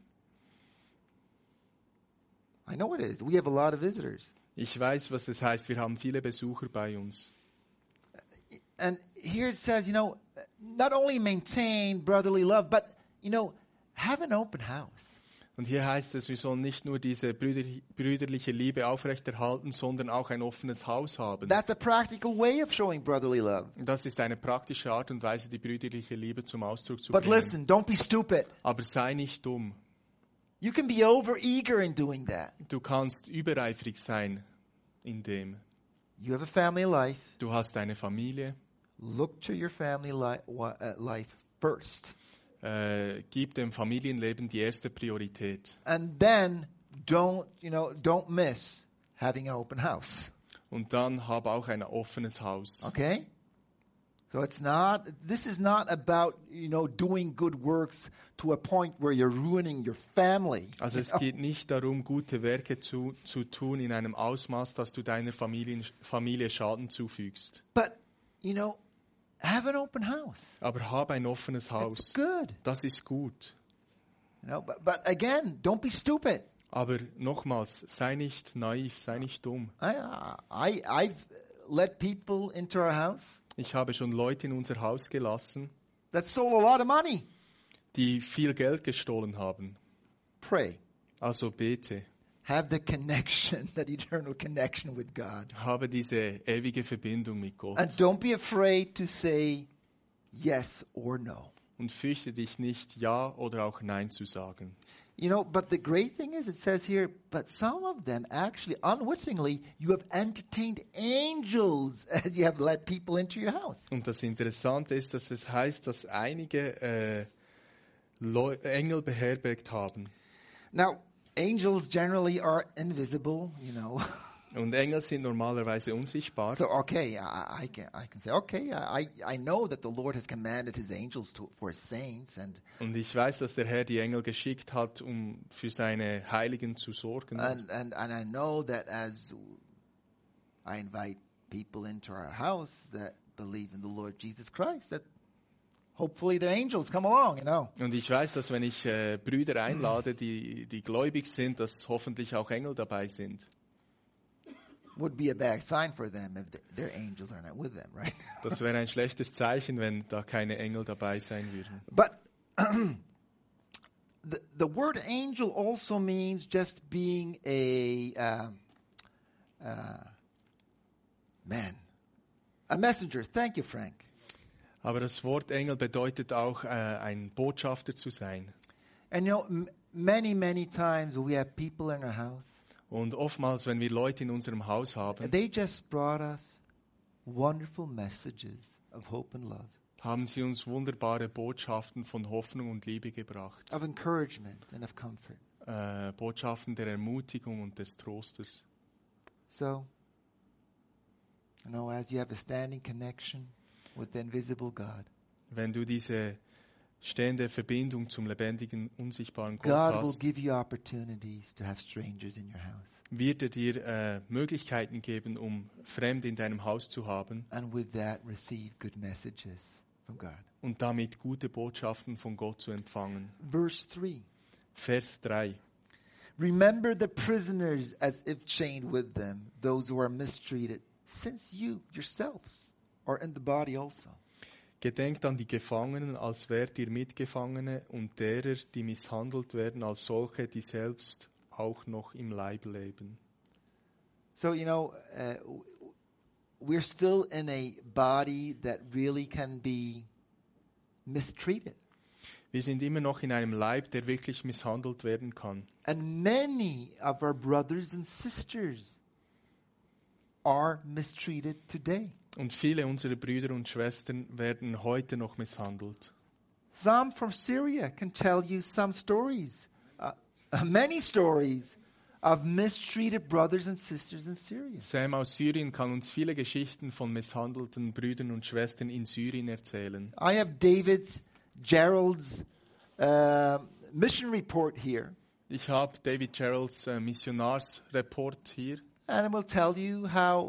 I know it is. We have a lot of visitors. Ich weiß, was es heißt, wir haben viele Besucher bei uns. And here it says, you know, not only maintain brotherly love, but, you know, have an open house. Und hier heißt es, wir sollen nicht nur diese brüder, brüderliche Liebe aufrechterhalten, sondern auch ein offenes Haus haben. That's a practical way of showing brotherly love. Und das ist eine praktische Art und Weise, die brüderliche Liebe zum Ausdruck zu But bringen. listen, don't be stupid. Aber sei nicht dumm. You can be over eager in doing that. Du kannst übereifrig sein in dem. You have a family life. Du hast eine Familie. Look to your family li- wa- uh, life first. Äh, gib dem Familienleben die erste Priorität. And then don't, you know, don't miss having an open house. Und dann hab auch ein offenes Haus. Okay? So it's not, this is not about, you know, doing good works to a point where you're ruining your family. Also es You know? geht nicht darum, gute Werke zu, zu tun in einem Ausmaß, dass du deiner Familie, Familie Schaden zufügst. But, you know, have an open house. Aber hab ein offenes It's Haus. good. Das ist gut. You know, but, but again, don't be stupid. Aber nochmals, sei nicht naiv, sei nicht dumm. I, I, I've let people into our house Ich habe schon Leute in unser Haus gelassen, that stole a lot of money. die viel Geld gestohlen haben. Pray. Also bete. Have the connection, that eternal connection with God. Habe diese ewige Verbindung mit Gott. And don't be afraid to say yes or no. Und fürchte dich nicht, Ja oder auch Nein zu sagen. You know, but the great thing is, it says here, but some of them actually, unwittingly, you have entertained angels as you have let people into your house. Und das Interessante ist, dass es heißt, dass einige äh, Leu- Engel beherbergt haben. Now, angels generally are invisible, you know. Und Engel sind normalerweise unsichtbar. So, okay, I, I, can, I can say, okay, I, I know that the Lord has commanded his angels to, for his saints. And, Und ich weiß, dass der Herr die Engel geschickt hat, um für seine Heiligen zu sorgen. and, and, and I know that as I invite people into our house that believe in the Lord Jesus Christ, that hopefully their angels come along, you know. Und ich weiß, dass wenn ich äh, Brüder einlade, die, die gläubig sind, dass hoffentlich auch Engel dabei sind. Would be a bad sign for them if th- their angels are not with them, right? Das wäre ein schlechtes Zeichen, wenn da keine Engel dabei sein würden. But the, the word angel also means just being a, uh, uh, man, a messenger. Thank you, Frank. Aber das Wort Engel bedeutet auch, äh, ein Botschafter zu sein. And you know, m- many, many times we have people in our house, Und oftmals, wenn wir Leute in unserem Haus haben, they just brought us wonderful messages of hope and love, haben sie uns wunderbare Botschaften von Hoffnung und Liebe gebracht. of encouragement and of comfort. Äh, Botschaften der Ermutigung und des Trostes. So, you know, as you have a standing connection with the invisible God, Wenn du diese stehende Verbindung zum lebendigen, unsichtbaren Gott God will hast, give you opportunities to have strangers in your house. wird er dir äh, Möglichkeiten geben, um Fremde in deinem Haus zu haben And with that, receive good messages from God. und damit gute Botschaften von Gott zu empfangen. Verse three. Vers drei. Remember the prisoners as if chained with them, those who are mistreated, since you yourselves are in the body also. Gedenkt an die Gefangenen, als wärt ihr Mitgefangene, und derer, die misshandelt werden, als solche, die selbst auch noch im Leib leben. So, you know, uh, w- we're still in a body that really can be mistreated. Wir sind immer noch in einem Leib, der wirklich misshandelt werden kann. And many of our brothers and sisters are mistreated today. Und viele unserer Brüder und Schwestern werden heute noch misshandelt. Some from Syria can tell you some stories, uh, uh, many stories of mistreated brothers and sisters in Syria. Sam aus Syrien kann uns viele Geschichten von misshandelten Brüdern und Schwestern in Syrien erzählen. I have David Gerald's uh, mission report here, Ich habe David Geralds äh, Missionarsreport hier and it will tell you how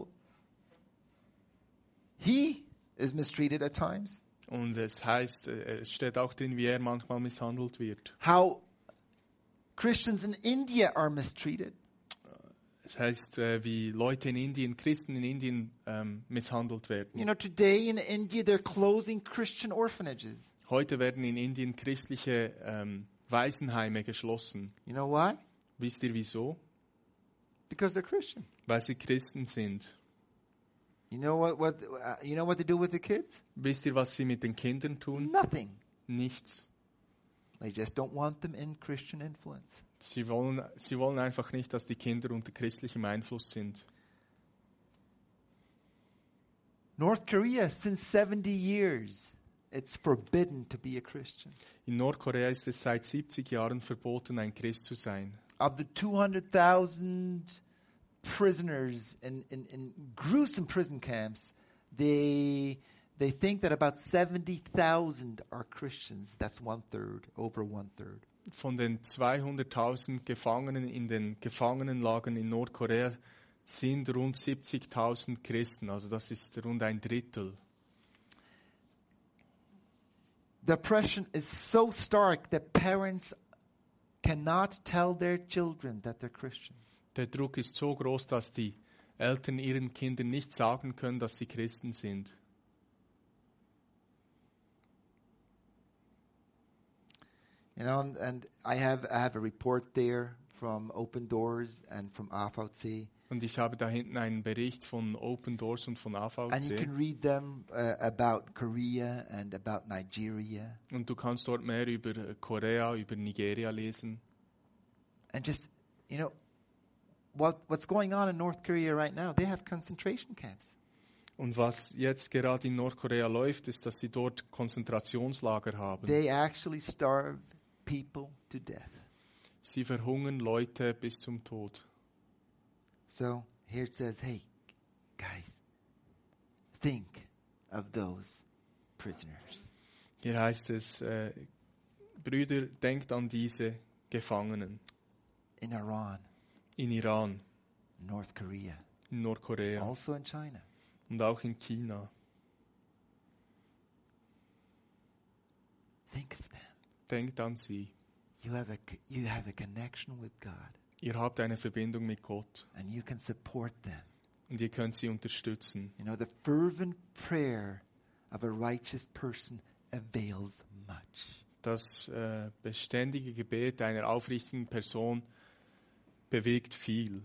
he is mistreated at times, und es heißt, äh, es steht auch drin, wie er manchmal misshandelt wird. how Christians in India are mistreated, Es heißt, äh, wie Leute in Indien, Christen in Indien ähm, misshandelt You werden. know, today in India, they're closing Christian orphanages. Heute werden in Indien christliche ähm, Waisenheime geschlossen. You know why? Wisst ihr wieso? Because they're Christian. Weil sie Christen sind. You know what? What? Uh, you know what they do with the kids? Wisst ihr, was sie mit den Kindern tun? Nothing. Nichts. They just don't want them in Christian influence. Sie wollen, sie wollen einfach nicht, dass die Kinder unter christlichem Einfluss sind. North Korea, since seventy years, it's forbidden to be a Christian. In Nordkorea ist es seit siebzig Jahren verboten, ein Christ zu sein. Of the two hundred thousand prisoners in, in, in gruesome prison camps, they they think that about seventy thousand are Christians. That's one third, over one third. Von den zweihunderttausend Gefangenen in den Gefangenenlagern in Nordkorea sind rund siebzigtausend Christen, also das ist rund ein Drittel. The oppression is so stark that parents cannot tell their children that they're Christians. Der Druck ist so groß, dass die Eltern ihren Kindern nicht sagen können, dass sie Christen sind. You know, and, and I have I have a report there from Open Doors and from A V C. Und ich habe da hinten einen Bericht von Open Doors und von A V And you C. can read them uh, about Korea and about Nigeria. Und du kannst dort mehr über Korea, über Nigeria lesen. And just, you know, what what's going on in North Korea right now? They have concentration camps. Und was jetzt gerade in Nordkorea läuft, ist, dass sie dort Konzentrationslager haben. They actually starve people to death. Sie verhungern Leute bis zum Tod. So here it says, hey, guys, think of those prisoners. Hier heißt es, äh, Brüder, denkt an diese Gefangenen In Iran, in Iran, North Korea, in Nordkorea also in China. und auch in China. Think of them. Denkt an sie. You have a you have a connection with God, Ihr habt eine Verbindung mit Gott and you can support them. und ihr könnt sie unterstützen. You know, the fervent prayer of a righteous person avails much. Das äh, beständige Gebet einer aufrichtigen Person bewegt viel.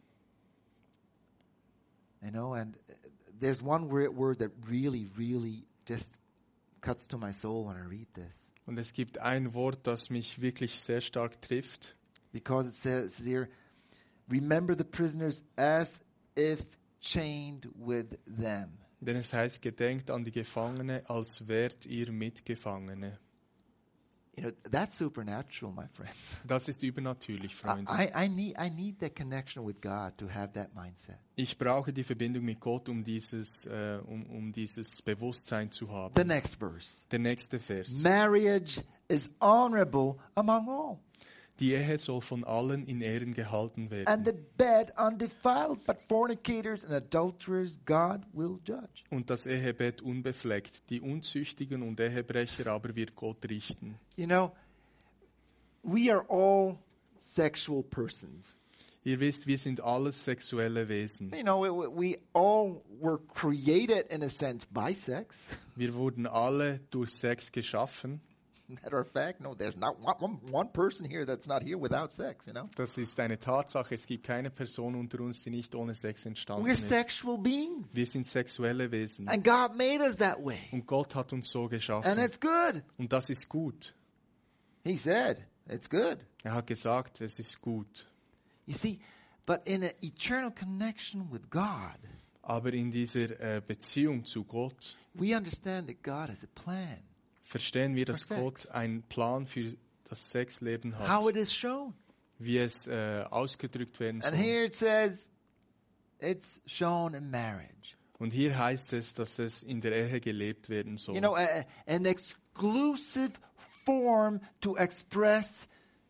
You know, and uh, there's one word, word that really, really just cuts to my soul when I read this. Und es gibt ein Wort, das mich wirklich sehr stark trifft. Because it says here, remember the prisoners as if chained with them. Denn es heißt, gedenkt an die Gefangene, als wärt ihr Mitgefangene. You know, that's supernatural, my friends. Das ist übernatürlich, Freunde. I, I, I need I need that connection with God to have that mindset. Ich brauche die Verbindung mit Gott, um dieses, äh, um, um dieses Bewusstsein zu haben. The next verse. Der nächste Vers. Marriage is honorable among all, Die Ehe soll von allen in Ehren gehalten and werden. the bed undefiled, but fornicators and adulterers God will judge. Und das Ehebett unbefleckt. Die Unzüchtigen und Ehebrecher aber wird Gott richten. You know, we are all sexual persons. Ihr wisst, wir sind alles sexuelle Wesen. You know, we, we all were created in a sense by sex. Wir wurden alle durch Sex geschaffen. Matter of fact, no, there's not one, one, one person here that's not here without sex, you know. Das ist eine Tatsache. Es gibt keine Person unter uns, die nicht ohne Sex entstanden We're ist. sexual beings. Wir sind sexuelle Wesen. And God made us that way. Und Gott hat uns so And geschaffen. it's good. Und das ist gut. He said, it's good. Er hat gesagt, es ist gut. You see, but in an eternal connection with God, Aber in dieser äh, Beziehung zu Gott we understand that God has a plan. verstehen wir, dass For sex. Gott einen Plan für das Sexleben How hat, it is shown. wie es äh, ausgedrückt werden And soll. here it says, it's shown in marriage. Und hier heißt es, dass es in der Ehe gelebt werden soll. You know, a, a- an exclusive form to express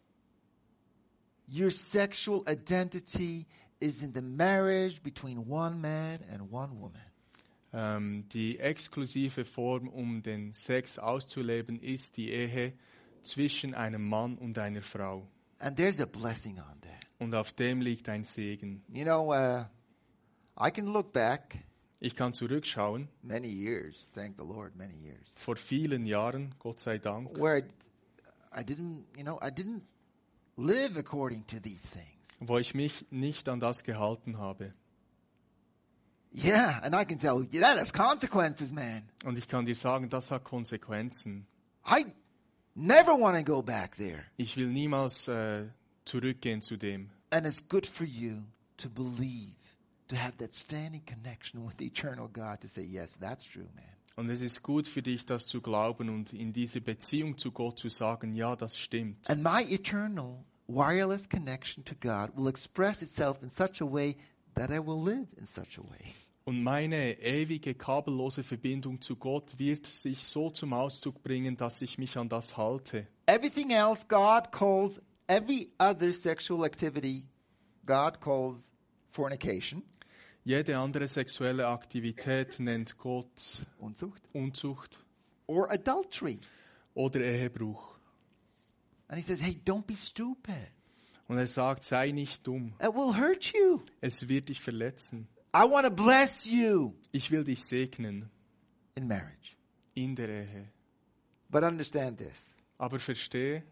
your sexual identity is in the marriage between one man and one woman. Ähm, die exklusive Form, um den Sex auszuleben, ist die Ehe zwischen einem Mann und einer Frau. And there's a blessing on that. Und auf dem liegt ein Segen. You know, uh, I can look back Ich kann zurückschauen, many years, thank the Lord, many years, vor vielen Jahren, Gott sei Dank, where I, I didn't, you know, I didn't live according to these things. wo ich mich nicht an das gehalten habe. Yeah, and I can tell you that has consequences, man. Und ich kann dir sagen, das hat Konsequenzen. I never want to go back there. Ich will niemals äh, zurückgehen zu dem. And it's good for you to believe, to have that standing connection with the eternal God to say, yes, that's true, man. Und es ist gut für dich, das zu glauben und in diese Beziehung zu Gott zu sagen, ja, das stimmt. And my eternal wireless connection to God will express itself in such a way that I will live in such a way. Und meine ewige kabellose Verbindung zu Gott wird sich so zum Ausdruck bringen, dass ich mich an das halte. Everything else, God calls every other sexual activity, God calls fornication. Jede andere sexuelle Aktivität nennt Gott Unzucht. Unzucht Or adultery. oder Ehebruch. And he says, hey, don't be stupid. Und er sagt, sei nicht dumm. It will hurt you. Es wird dich verletzen. I want to bless you Ich will dich segnen in marriage. in der Ehe. But understand this. Aber verstehe,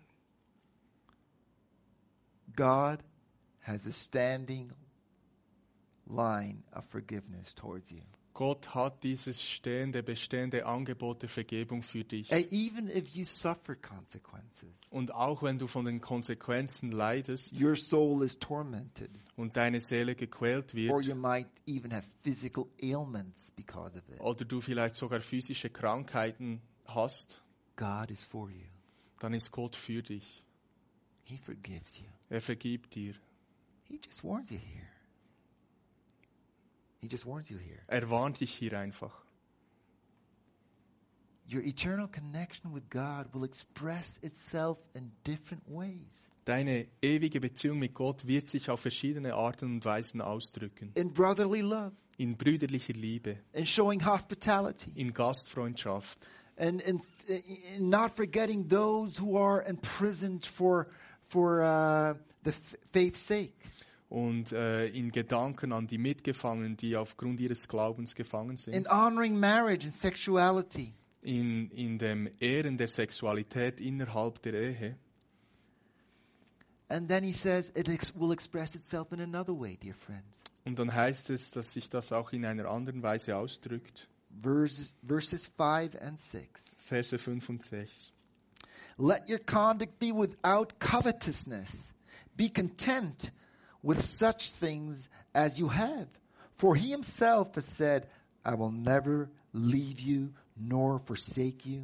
God has a standing line of forgiveness towards you. Gott hat dieses stehende, bestehende Angebot der Vergebung für dich. And even if you suffer consequences, Und auch wenn du von den Konsequenzen leidest your soul is tormented, und deine Seele gequält or you wird, might even have physical ailments because of it, oder du vielleicht sogar physische Krankheiten hast, God is for you. dann ist Gott für dich. He forgives you. Er vergibt dir. He just warns you here. He just warns you here. Er warnt dich hier einfach. Your eternal connection with God will express itself in different ways. Deine ewige Beziehung mit Gott wird sich auf verschiedene Arten und Weisen ausdrücken. In brotherly love, In brüderlicher Liebe, in showing hospitality, in Gastfreundschaft, and in, in not forgetting those who are imprisoned for, for uh, the f- faith's sake. und äh, in Gedanken an die Mitgefangenen, die aufgrund ihres Glaubens gefangen In sind. honoring marriage and sexuality. In, in dem Ehren der Sexualität innerhalb der Ehe. And then he says it ex- will express itself in another way, dear friends. Und dann heißt es, dass sich das auch in einer anderen Weise ausdrückt. Verses, verses five and six. Verse fünf und sechs. Let your conduct be without covetousness. Be content with such things as you have. For he himself has said, I will never leave you nor forsake you.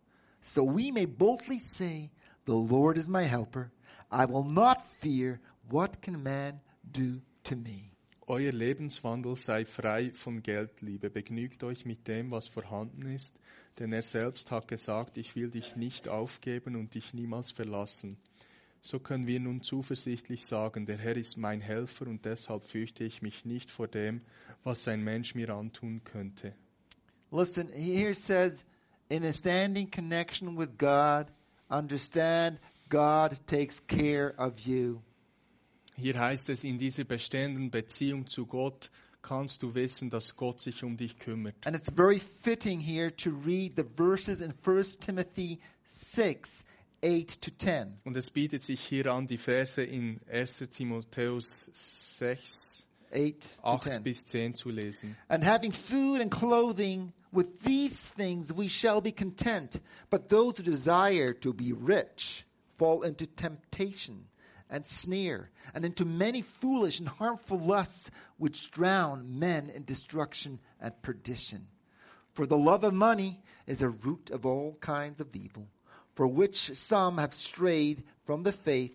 So we may boldly say, the Lord is my helper. I will not fear. What can man do to me? Euer Lebenswandel sei frei von Geldliebe. Begnügt euch mit dem, was vorhanden ist, denn er selbst hat gesagt, ich will dich nicht aufgeben und dich niemals verlassen. So können wir nun zuversichtlich sagen, der Herr ist mein Helfer und deshalb fürchte ich mich nicht vor dem, was ein Mensch mir antun könnte. Listen, here it says, in a standing connection with God, understand God takes care of you. Hier heißt es, in dieser bestehenden Beziehung zu Gott kannst du wissen, dass Gott sich um dich kümmert. And it's very fitting here to read the verses in First Timothy six, eight to ten. Und es bietet sich hier an, die Verse in erster Timotheus sechs, eight to acht ten. bis zehn zu lesen. And having food and clothing, with these things we shall be content. But those who desire to be rich fall into temptation and snare, and into many foolish and harmful lusts which drown men in destruction and perdition. For the love of money is a root of all kinds of evil, for which some have strayed from the faith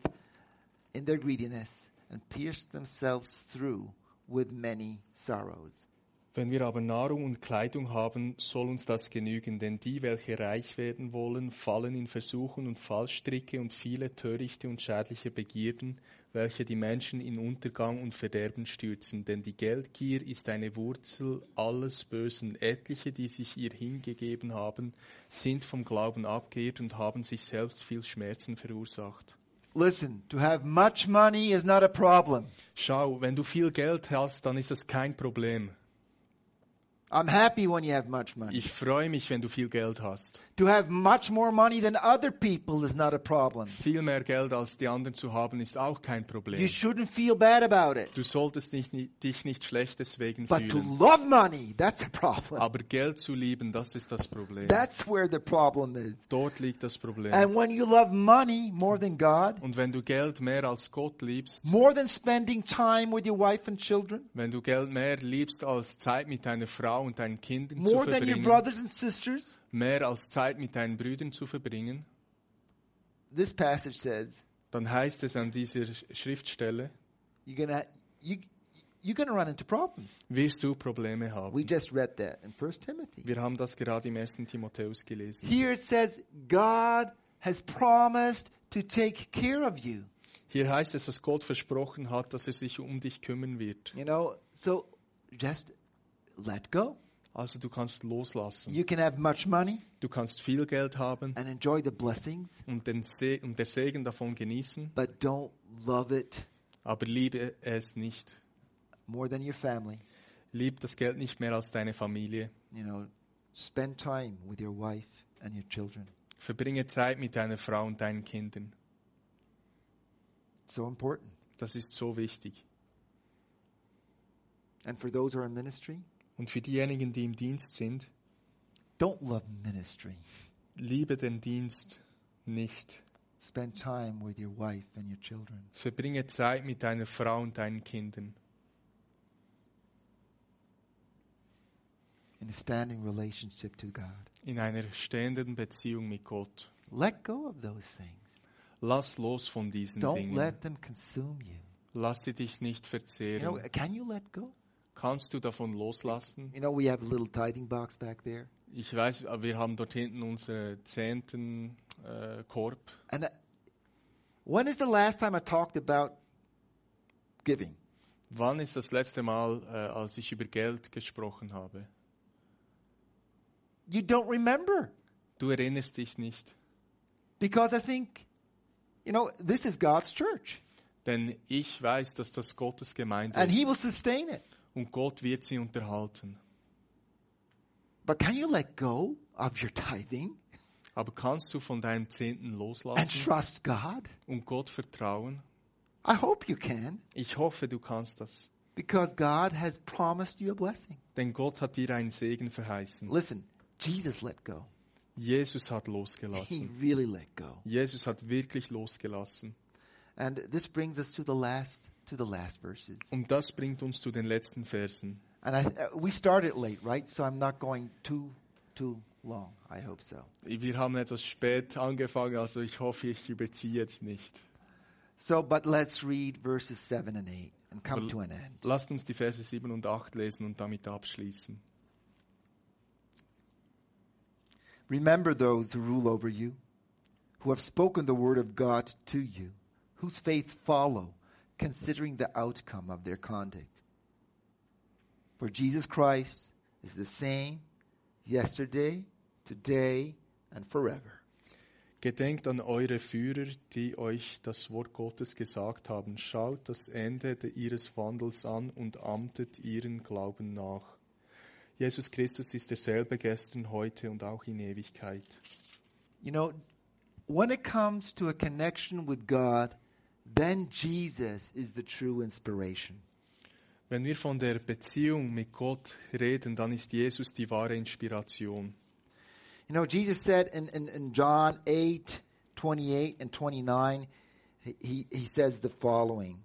in their greediness and pierced themselves through with many sorrows. Wenn wir aber Nahrung und Kleidung haben, soll uns das genügen, denn die, welche reich werden wollen, fallen in Versuchung und Fallstricke und viele törichte und schädliche Begierden, welche die Menschen in Untergang und Verderben stürzen. Denn die Geldgier ist eine Wurzel alles Bösen. Etliche, die sich ihr hingegeben haben, sind vom Glauben abgeirrt und haben sich selbst viel Schmerzen verursacht. Listen, to have much money is not a problem. Schau, wenn du viel Geld hast, dann ist das kein Problem. I'm happy when you have much money. Ich freue mich, wenn du viel Geld hast. To have much more money than other people is not a problem. Viel mehr Geld als die anderen zu haben, ist auch kein You Problem. shouldn't feel bad about it. Du solltest nicht, dich nicht schlecht deswegen But to fühlen. love money, that's a problem. Aber Geld zu lieben, das ist das Problem. That's where the problem is. Dort liegt das Problem. And when you love money more than God, Und wenn du Geld mehr als Gott liebst, more than spending time with your wife and children, wenn du Geld mehr liebst als Zeit mit deiner Frau und deinen Kindern zu more than your verbringen, brothers and sisters, mehr als Zeit mit deinen Brüdern zu verbringen, this passage says dann heißt es an dieser Schriftstelle, you're gonna you you're going to run into problems. wirst du Probleme haben. We just read that in First Timothy. Wir haben das gerade im ersten Timotheus gelesen. Here it says, God has promised to take care of you. Hier heißt es, dass Gott versprochen hat, dass er sich um dich kümmern wird. You know, so just let go. Also du kannst loslassen. You can have much money Du kannst viel Geld haben and enjoy the blessings, und den Se- und der Segen davon genießen, but don't love it aber liebe es nicht. more than your family. Lieb das Geld nicht mehr als deine Familie. You know, spend time with your wife and your children. Verbringe Zeit mit deiner Frau und deinen Kindern. It's so important. Das ist so wichtig. And for those who are in ministry, Und für diejenigen, die im Dienst sind, don't love ministry. liebe den Dienst nicht. Spend time with your wife and your children. Verbringe Zeit mit deiner Frau und deinen Kindern. In a standing relationship to God. In einer stehenden Beziehung mit Gott. Let go of those things. Lass los von diesen Don't Dingen. let them consume you. Lass sie dich nicht You know, verzehren. can you let go? Kannst du davon loslassen? You know, we have a little tithing box back there. Ich weiß, wir haben dort hinten unseren zehnten äh, Korb. And uh, when is the last time I talked about giving? Wann ist das letzte Mal, äh, als ich über Geld gesprochen habe? You don't remember. Du erinnerst dich nicht. Because I think, you know, this is God's church. Denn ich weiß, dass das Gottes Gemeinde And He ist. will sustain it. Und Gott wird sie unterhalten. But can you let go of your tithing Aber kannst du von deinem Zehnten and loslassen trust God? und Gott vertrauen? I hope you can. Ich hoffe, du kannst das. Because God has promised you a blessing. Denn Gott hat dir einen Segen verheißen. Listen, Jesus let go. Jesus hat He losgelassen. really let go. Jesus hat wirklich losgelassen. And this brings us to the last to the last verses. Und das bringt uns zu den letzten Versen. And I, uh, we started late, right? So I'm not going too too long. I hope so. Wir haben etwas spät angefangen, also ich hoffe, ich überziehe jetzt nicht. So, but let's read verses seven and eight and come Well, to an end. Lasst uns die Verse sieben und acht lesen und damit abschließen. Remember those who rule over you, who have spoken the word of God to you, whose faith follow, considering the outcome of their conduct. For Jesus Christ is the same yesterday, today, and forever. Gedenkt an eure Führer, die euch das Wort Gottes gesagt haben. Schaut das Ende de- ihres Wandels an und amtet ihren Glauben nach. Jesus Christus ist derselbe gestern, heute und auch in Ewigkeit. You know, when it comes to a connection with God, then Jesus is the true inspiration. Wenn wir von der Beziehung mit Gott reden, dann ist Jesus die wahre Inspiration. You know, Jesus said in, in, in John eight, twenty-eight and twenty-nine, he, he says the following.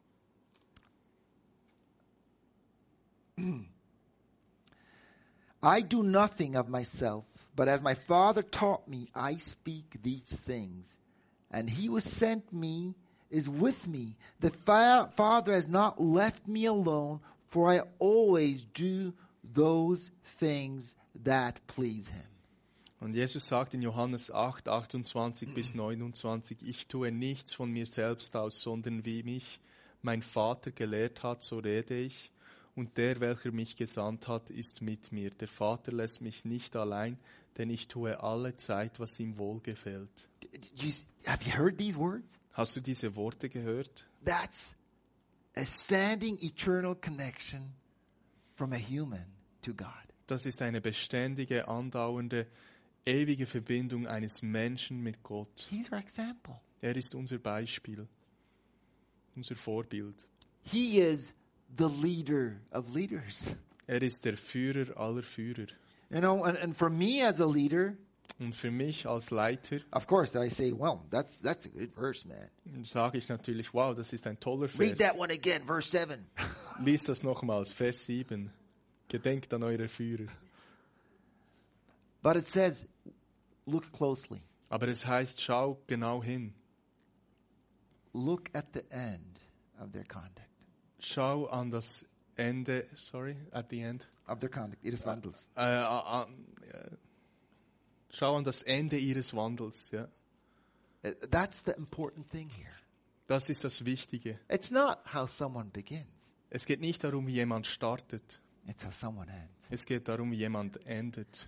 I do nothing of myself, but as my Father taught me, I speak these things. And he who sent me is with me. The fa- Father has not left me alone, for I always do those things that please him. Und Jesus sagt in Johannes acht, achtundzwanzig bis neunundzwanzig, ich tue nichts von mir selbst aus, sondern wie mich mein Vater gelehrt hat, so rede ich. Und der, welcher mich gesandt hat, ist mit mir. Der Vater lässt mich nicht allein, denn ich tue alle Zeit, was ihm wohlgefällt. You, have you heard these words? Hast du diese Worte gehört? That's a standing eternal connection from a human to God. Das ist eine beständige, andauernde, ewige Verbindung eines Menschen mit Gott. He's our example. Er ist unser Beispiel, unser Vorbild. He is the leader of leaders. Er ist der Führer aller Führer. You know, and, and for me as a leader, Und für mich als Leiter of course I say, well, that's that's a good verse, man. sage ich natürlich, wow, das ist ein toller Read that Vers. one again, verse seven. Lies das nochmals, Vers sieben. Gedenkt an eure Führer. But it says, look closely. Aber es heißt, schau genau hin. Look at the end of their conduct. Schau an das Ende, sorry, at the end. of their conduct, ihres Wandels. Äh, äh, äh, schau an das Ende ihres Wandels. Ja. Uh, That's the important thing here. Das ist das Wichtige. It's not how someone begins. Es geht nicht darum, wie jemand startet. It's how someone ends. Es geht darum, wie jemand endet.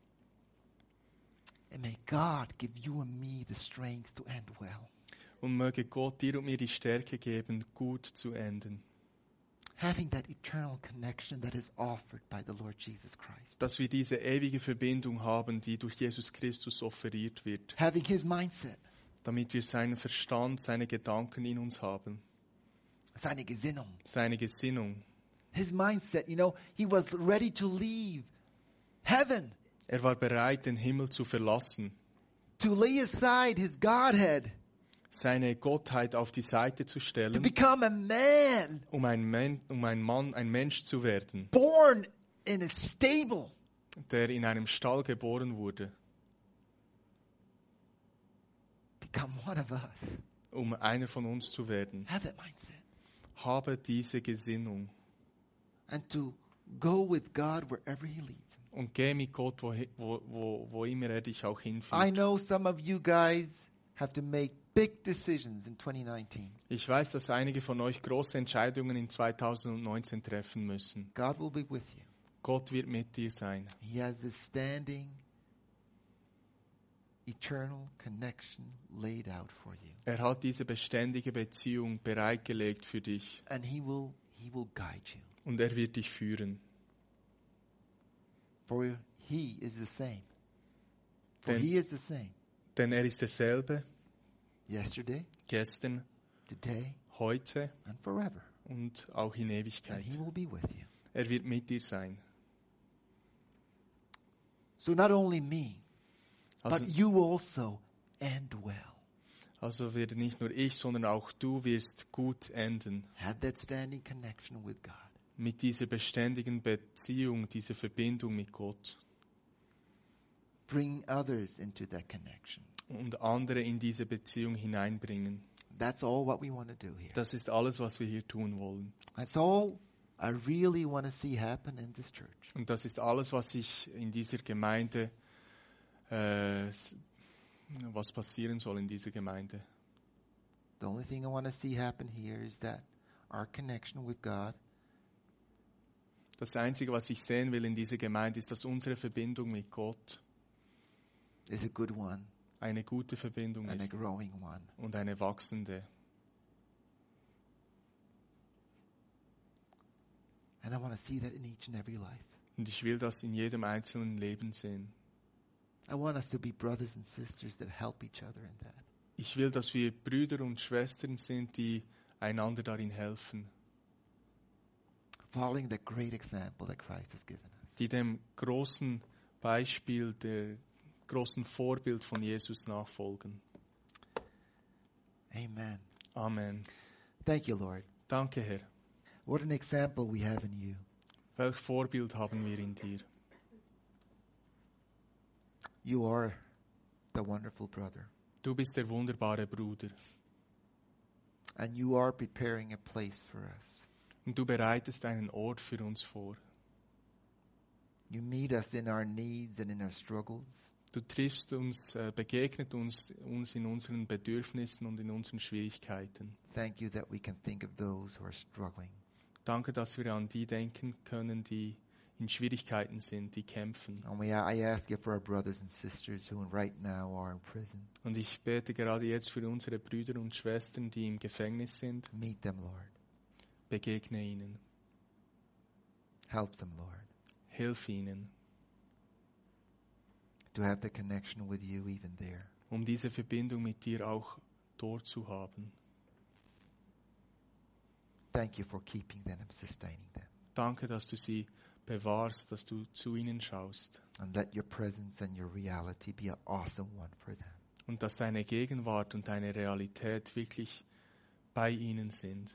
And may God give you and me the strength to end well. Und möge Gott dir und mir die Stärke geben, gut zu enden. Having that eternal connection that is offered by the Lord Jesus Christ. Dass wir diese ewige Verbindung haben, die durch Jesus Christus offeriert wird. Having his mindset, Damit wir seinen Verstand, seine Gedanken in uns haben. seine Gesinnung. Seine Gesinnung. His mindset, you know, he was ready to leave heaven, Er war bereit, den Himmel zu verlassen. to lay aside his Godhead, Seine Gottheit auf die Seite zu to stellen, become a man, um ein, Men um ein Mann, ein Mensch zu werden, born in a stable, der in einem Stall geboren wurde, become one of us. um einer von uns zu werden. Have that mindset. Habe diese Gesinnung And to go with God wherever he leads him. und geh mit Gott, wo, wo, wo, wo immer er dich auch I hinführt. know some of you guys have to make big decisions in twenty nineteen. Ich weiß, dass einige von euch große Entscheidungen in zweitausendneunzehn treffen müssen. God will be with you. Gott wird mit dir sein. He has this standing, eternal connection laid out for you. Er hat diese beständige Beziehung bereitgelegt für dich And he will, he will guide you. und er wird dich führen. For he is the same. For Denn- he is the same. Denn er ist derselbe, Yesterday, gestern, today, heute and forever. und auch in And Ewigkeit. he will be with you. Er wird mit dir sein. So not only me, Also, but you also end well. also wird nicht nur ich, sondern auch du wirst gut enden. Have that standing connection with God. Mit dieser beständigen Beziehung, dieser Verbindung mit Gott. Bring others into that connection. Und andere in diese Beziehung hineinbringen. That's all what we want to do here. Das ist alles, was wir hier tun wollen. That's all I really want to see happen in this church. Und das ist alles, was ich in dieser Gemeinde, äh, s- was passieren soll in dieser Gemeinde. The only thing I want to see happen here is that our connection with God Das Einzige, was ich sehen will in dieser Gemeinde, ist, dass unsere Verbindung mit Gott is a good one eine gute Verbindung and a ist growing one. und eine wachsende. And I want to see that in each and every life. Und ich will das in jedem einzelnen Leben sehen. I want us to be brothers and sisters that help each other in that. Ich will, dass wir Brüder und Schwestern sind, die einander darin helfen, Following the great example that Christ has given us. die dem großen Beispiel, der großen Vorbild von Jesus nachfolgen. Amen. Amen. Thank you, Lord. Danke, Herr. What an example we have in you. Welch Vorbild haben wir in dir? You are the wonderful brother. Du bist der wunderbare Bruder. And you are preparing a place for us. Und du bereitest einen Ort für uns vor. You meet us in our needs and in our struggles. Du triffst uns, äh, begegnet uns, uns in unseren Bedürfnissen und in unseren Schwierigkeiten. Thank you that we can think of those who are struggling. Danke, dass wir an die denken können, die in Schwierigkeiten sind, die kämpfen. And we, I ask you for our brothers and sisters who right now are in prison. Und ich bete gerade jetzt für unsere Brüder und Schwestern, die im Gefängnis sind. Meet them, Lord. Begegne ihnen. Help them, Lord, Hilf ihnen, to have the connection with you even there. um diese Verbindung mit dir auch dort zu haben. Thank you for keeping them and sustaining them. Danke, dass du sie bewahrst, dass du zu ihnen schaust. And let your presence and your reality be an awesome one for them. Und dass deine Gegenwart und deine Realität wirklich bei ihnen sind.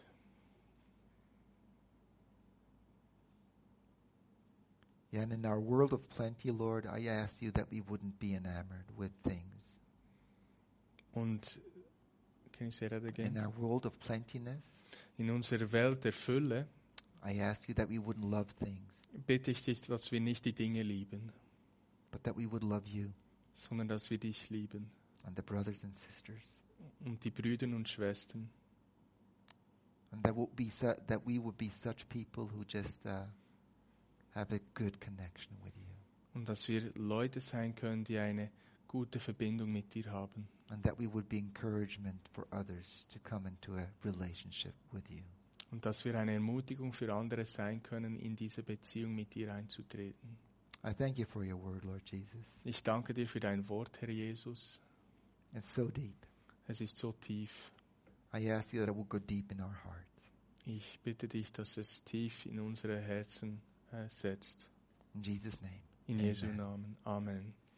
Yeah, and in our world of plenty, Lord, I ask you that we wouldn't be enamored with things. Und, can you say that again? In our world of plentiness, In unserer Welt der Fülle I ask you that we wouldn't love things, bitte ich dich, dass wir nicht die Dinge lieben, but that we would love you sondern dass wir dich lieben and the brothers and sisters, und die Brüder und Schwestern. and that would be su- that we would be such people who just uh, have a good connection with you, Und dass wir Leute sein können, die eine gute Verbindung mit dir haben. and that we would be encouragement for others to come into a relationship with you. Und dass wir eine Ermutigung für andere sein können, in diese Beziehung mit dir einzutreten. I thank you for your word, Lord Jesus. Ich danke dir für dein Wort, Herr Jesus. It's so deep. Es ist so tief. I ask you that it will go deep in our hearts. Ich bitte dich, dass es tief in unsere Herzen äh, setzt. In Jesus' name. In Amen. Jesu Namen. Amen.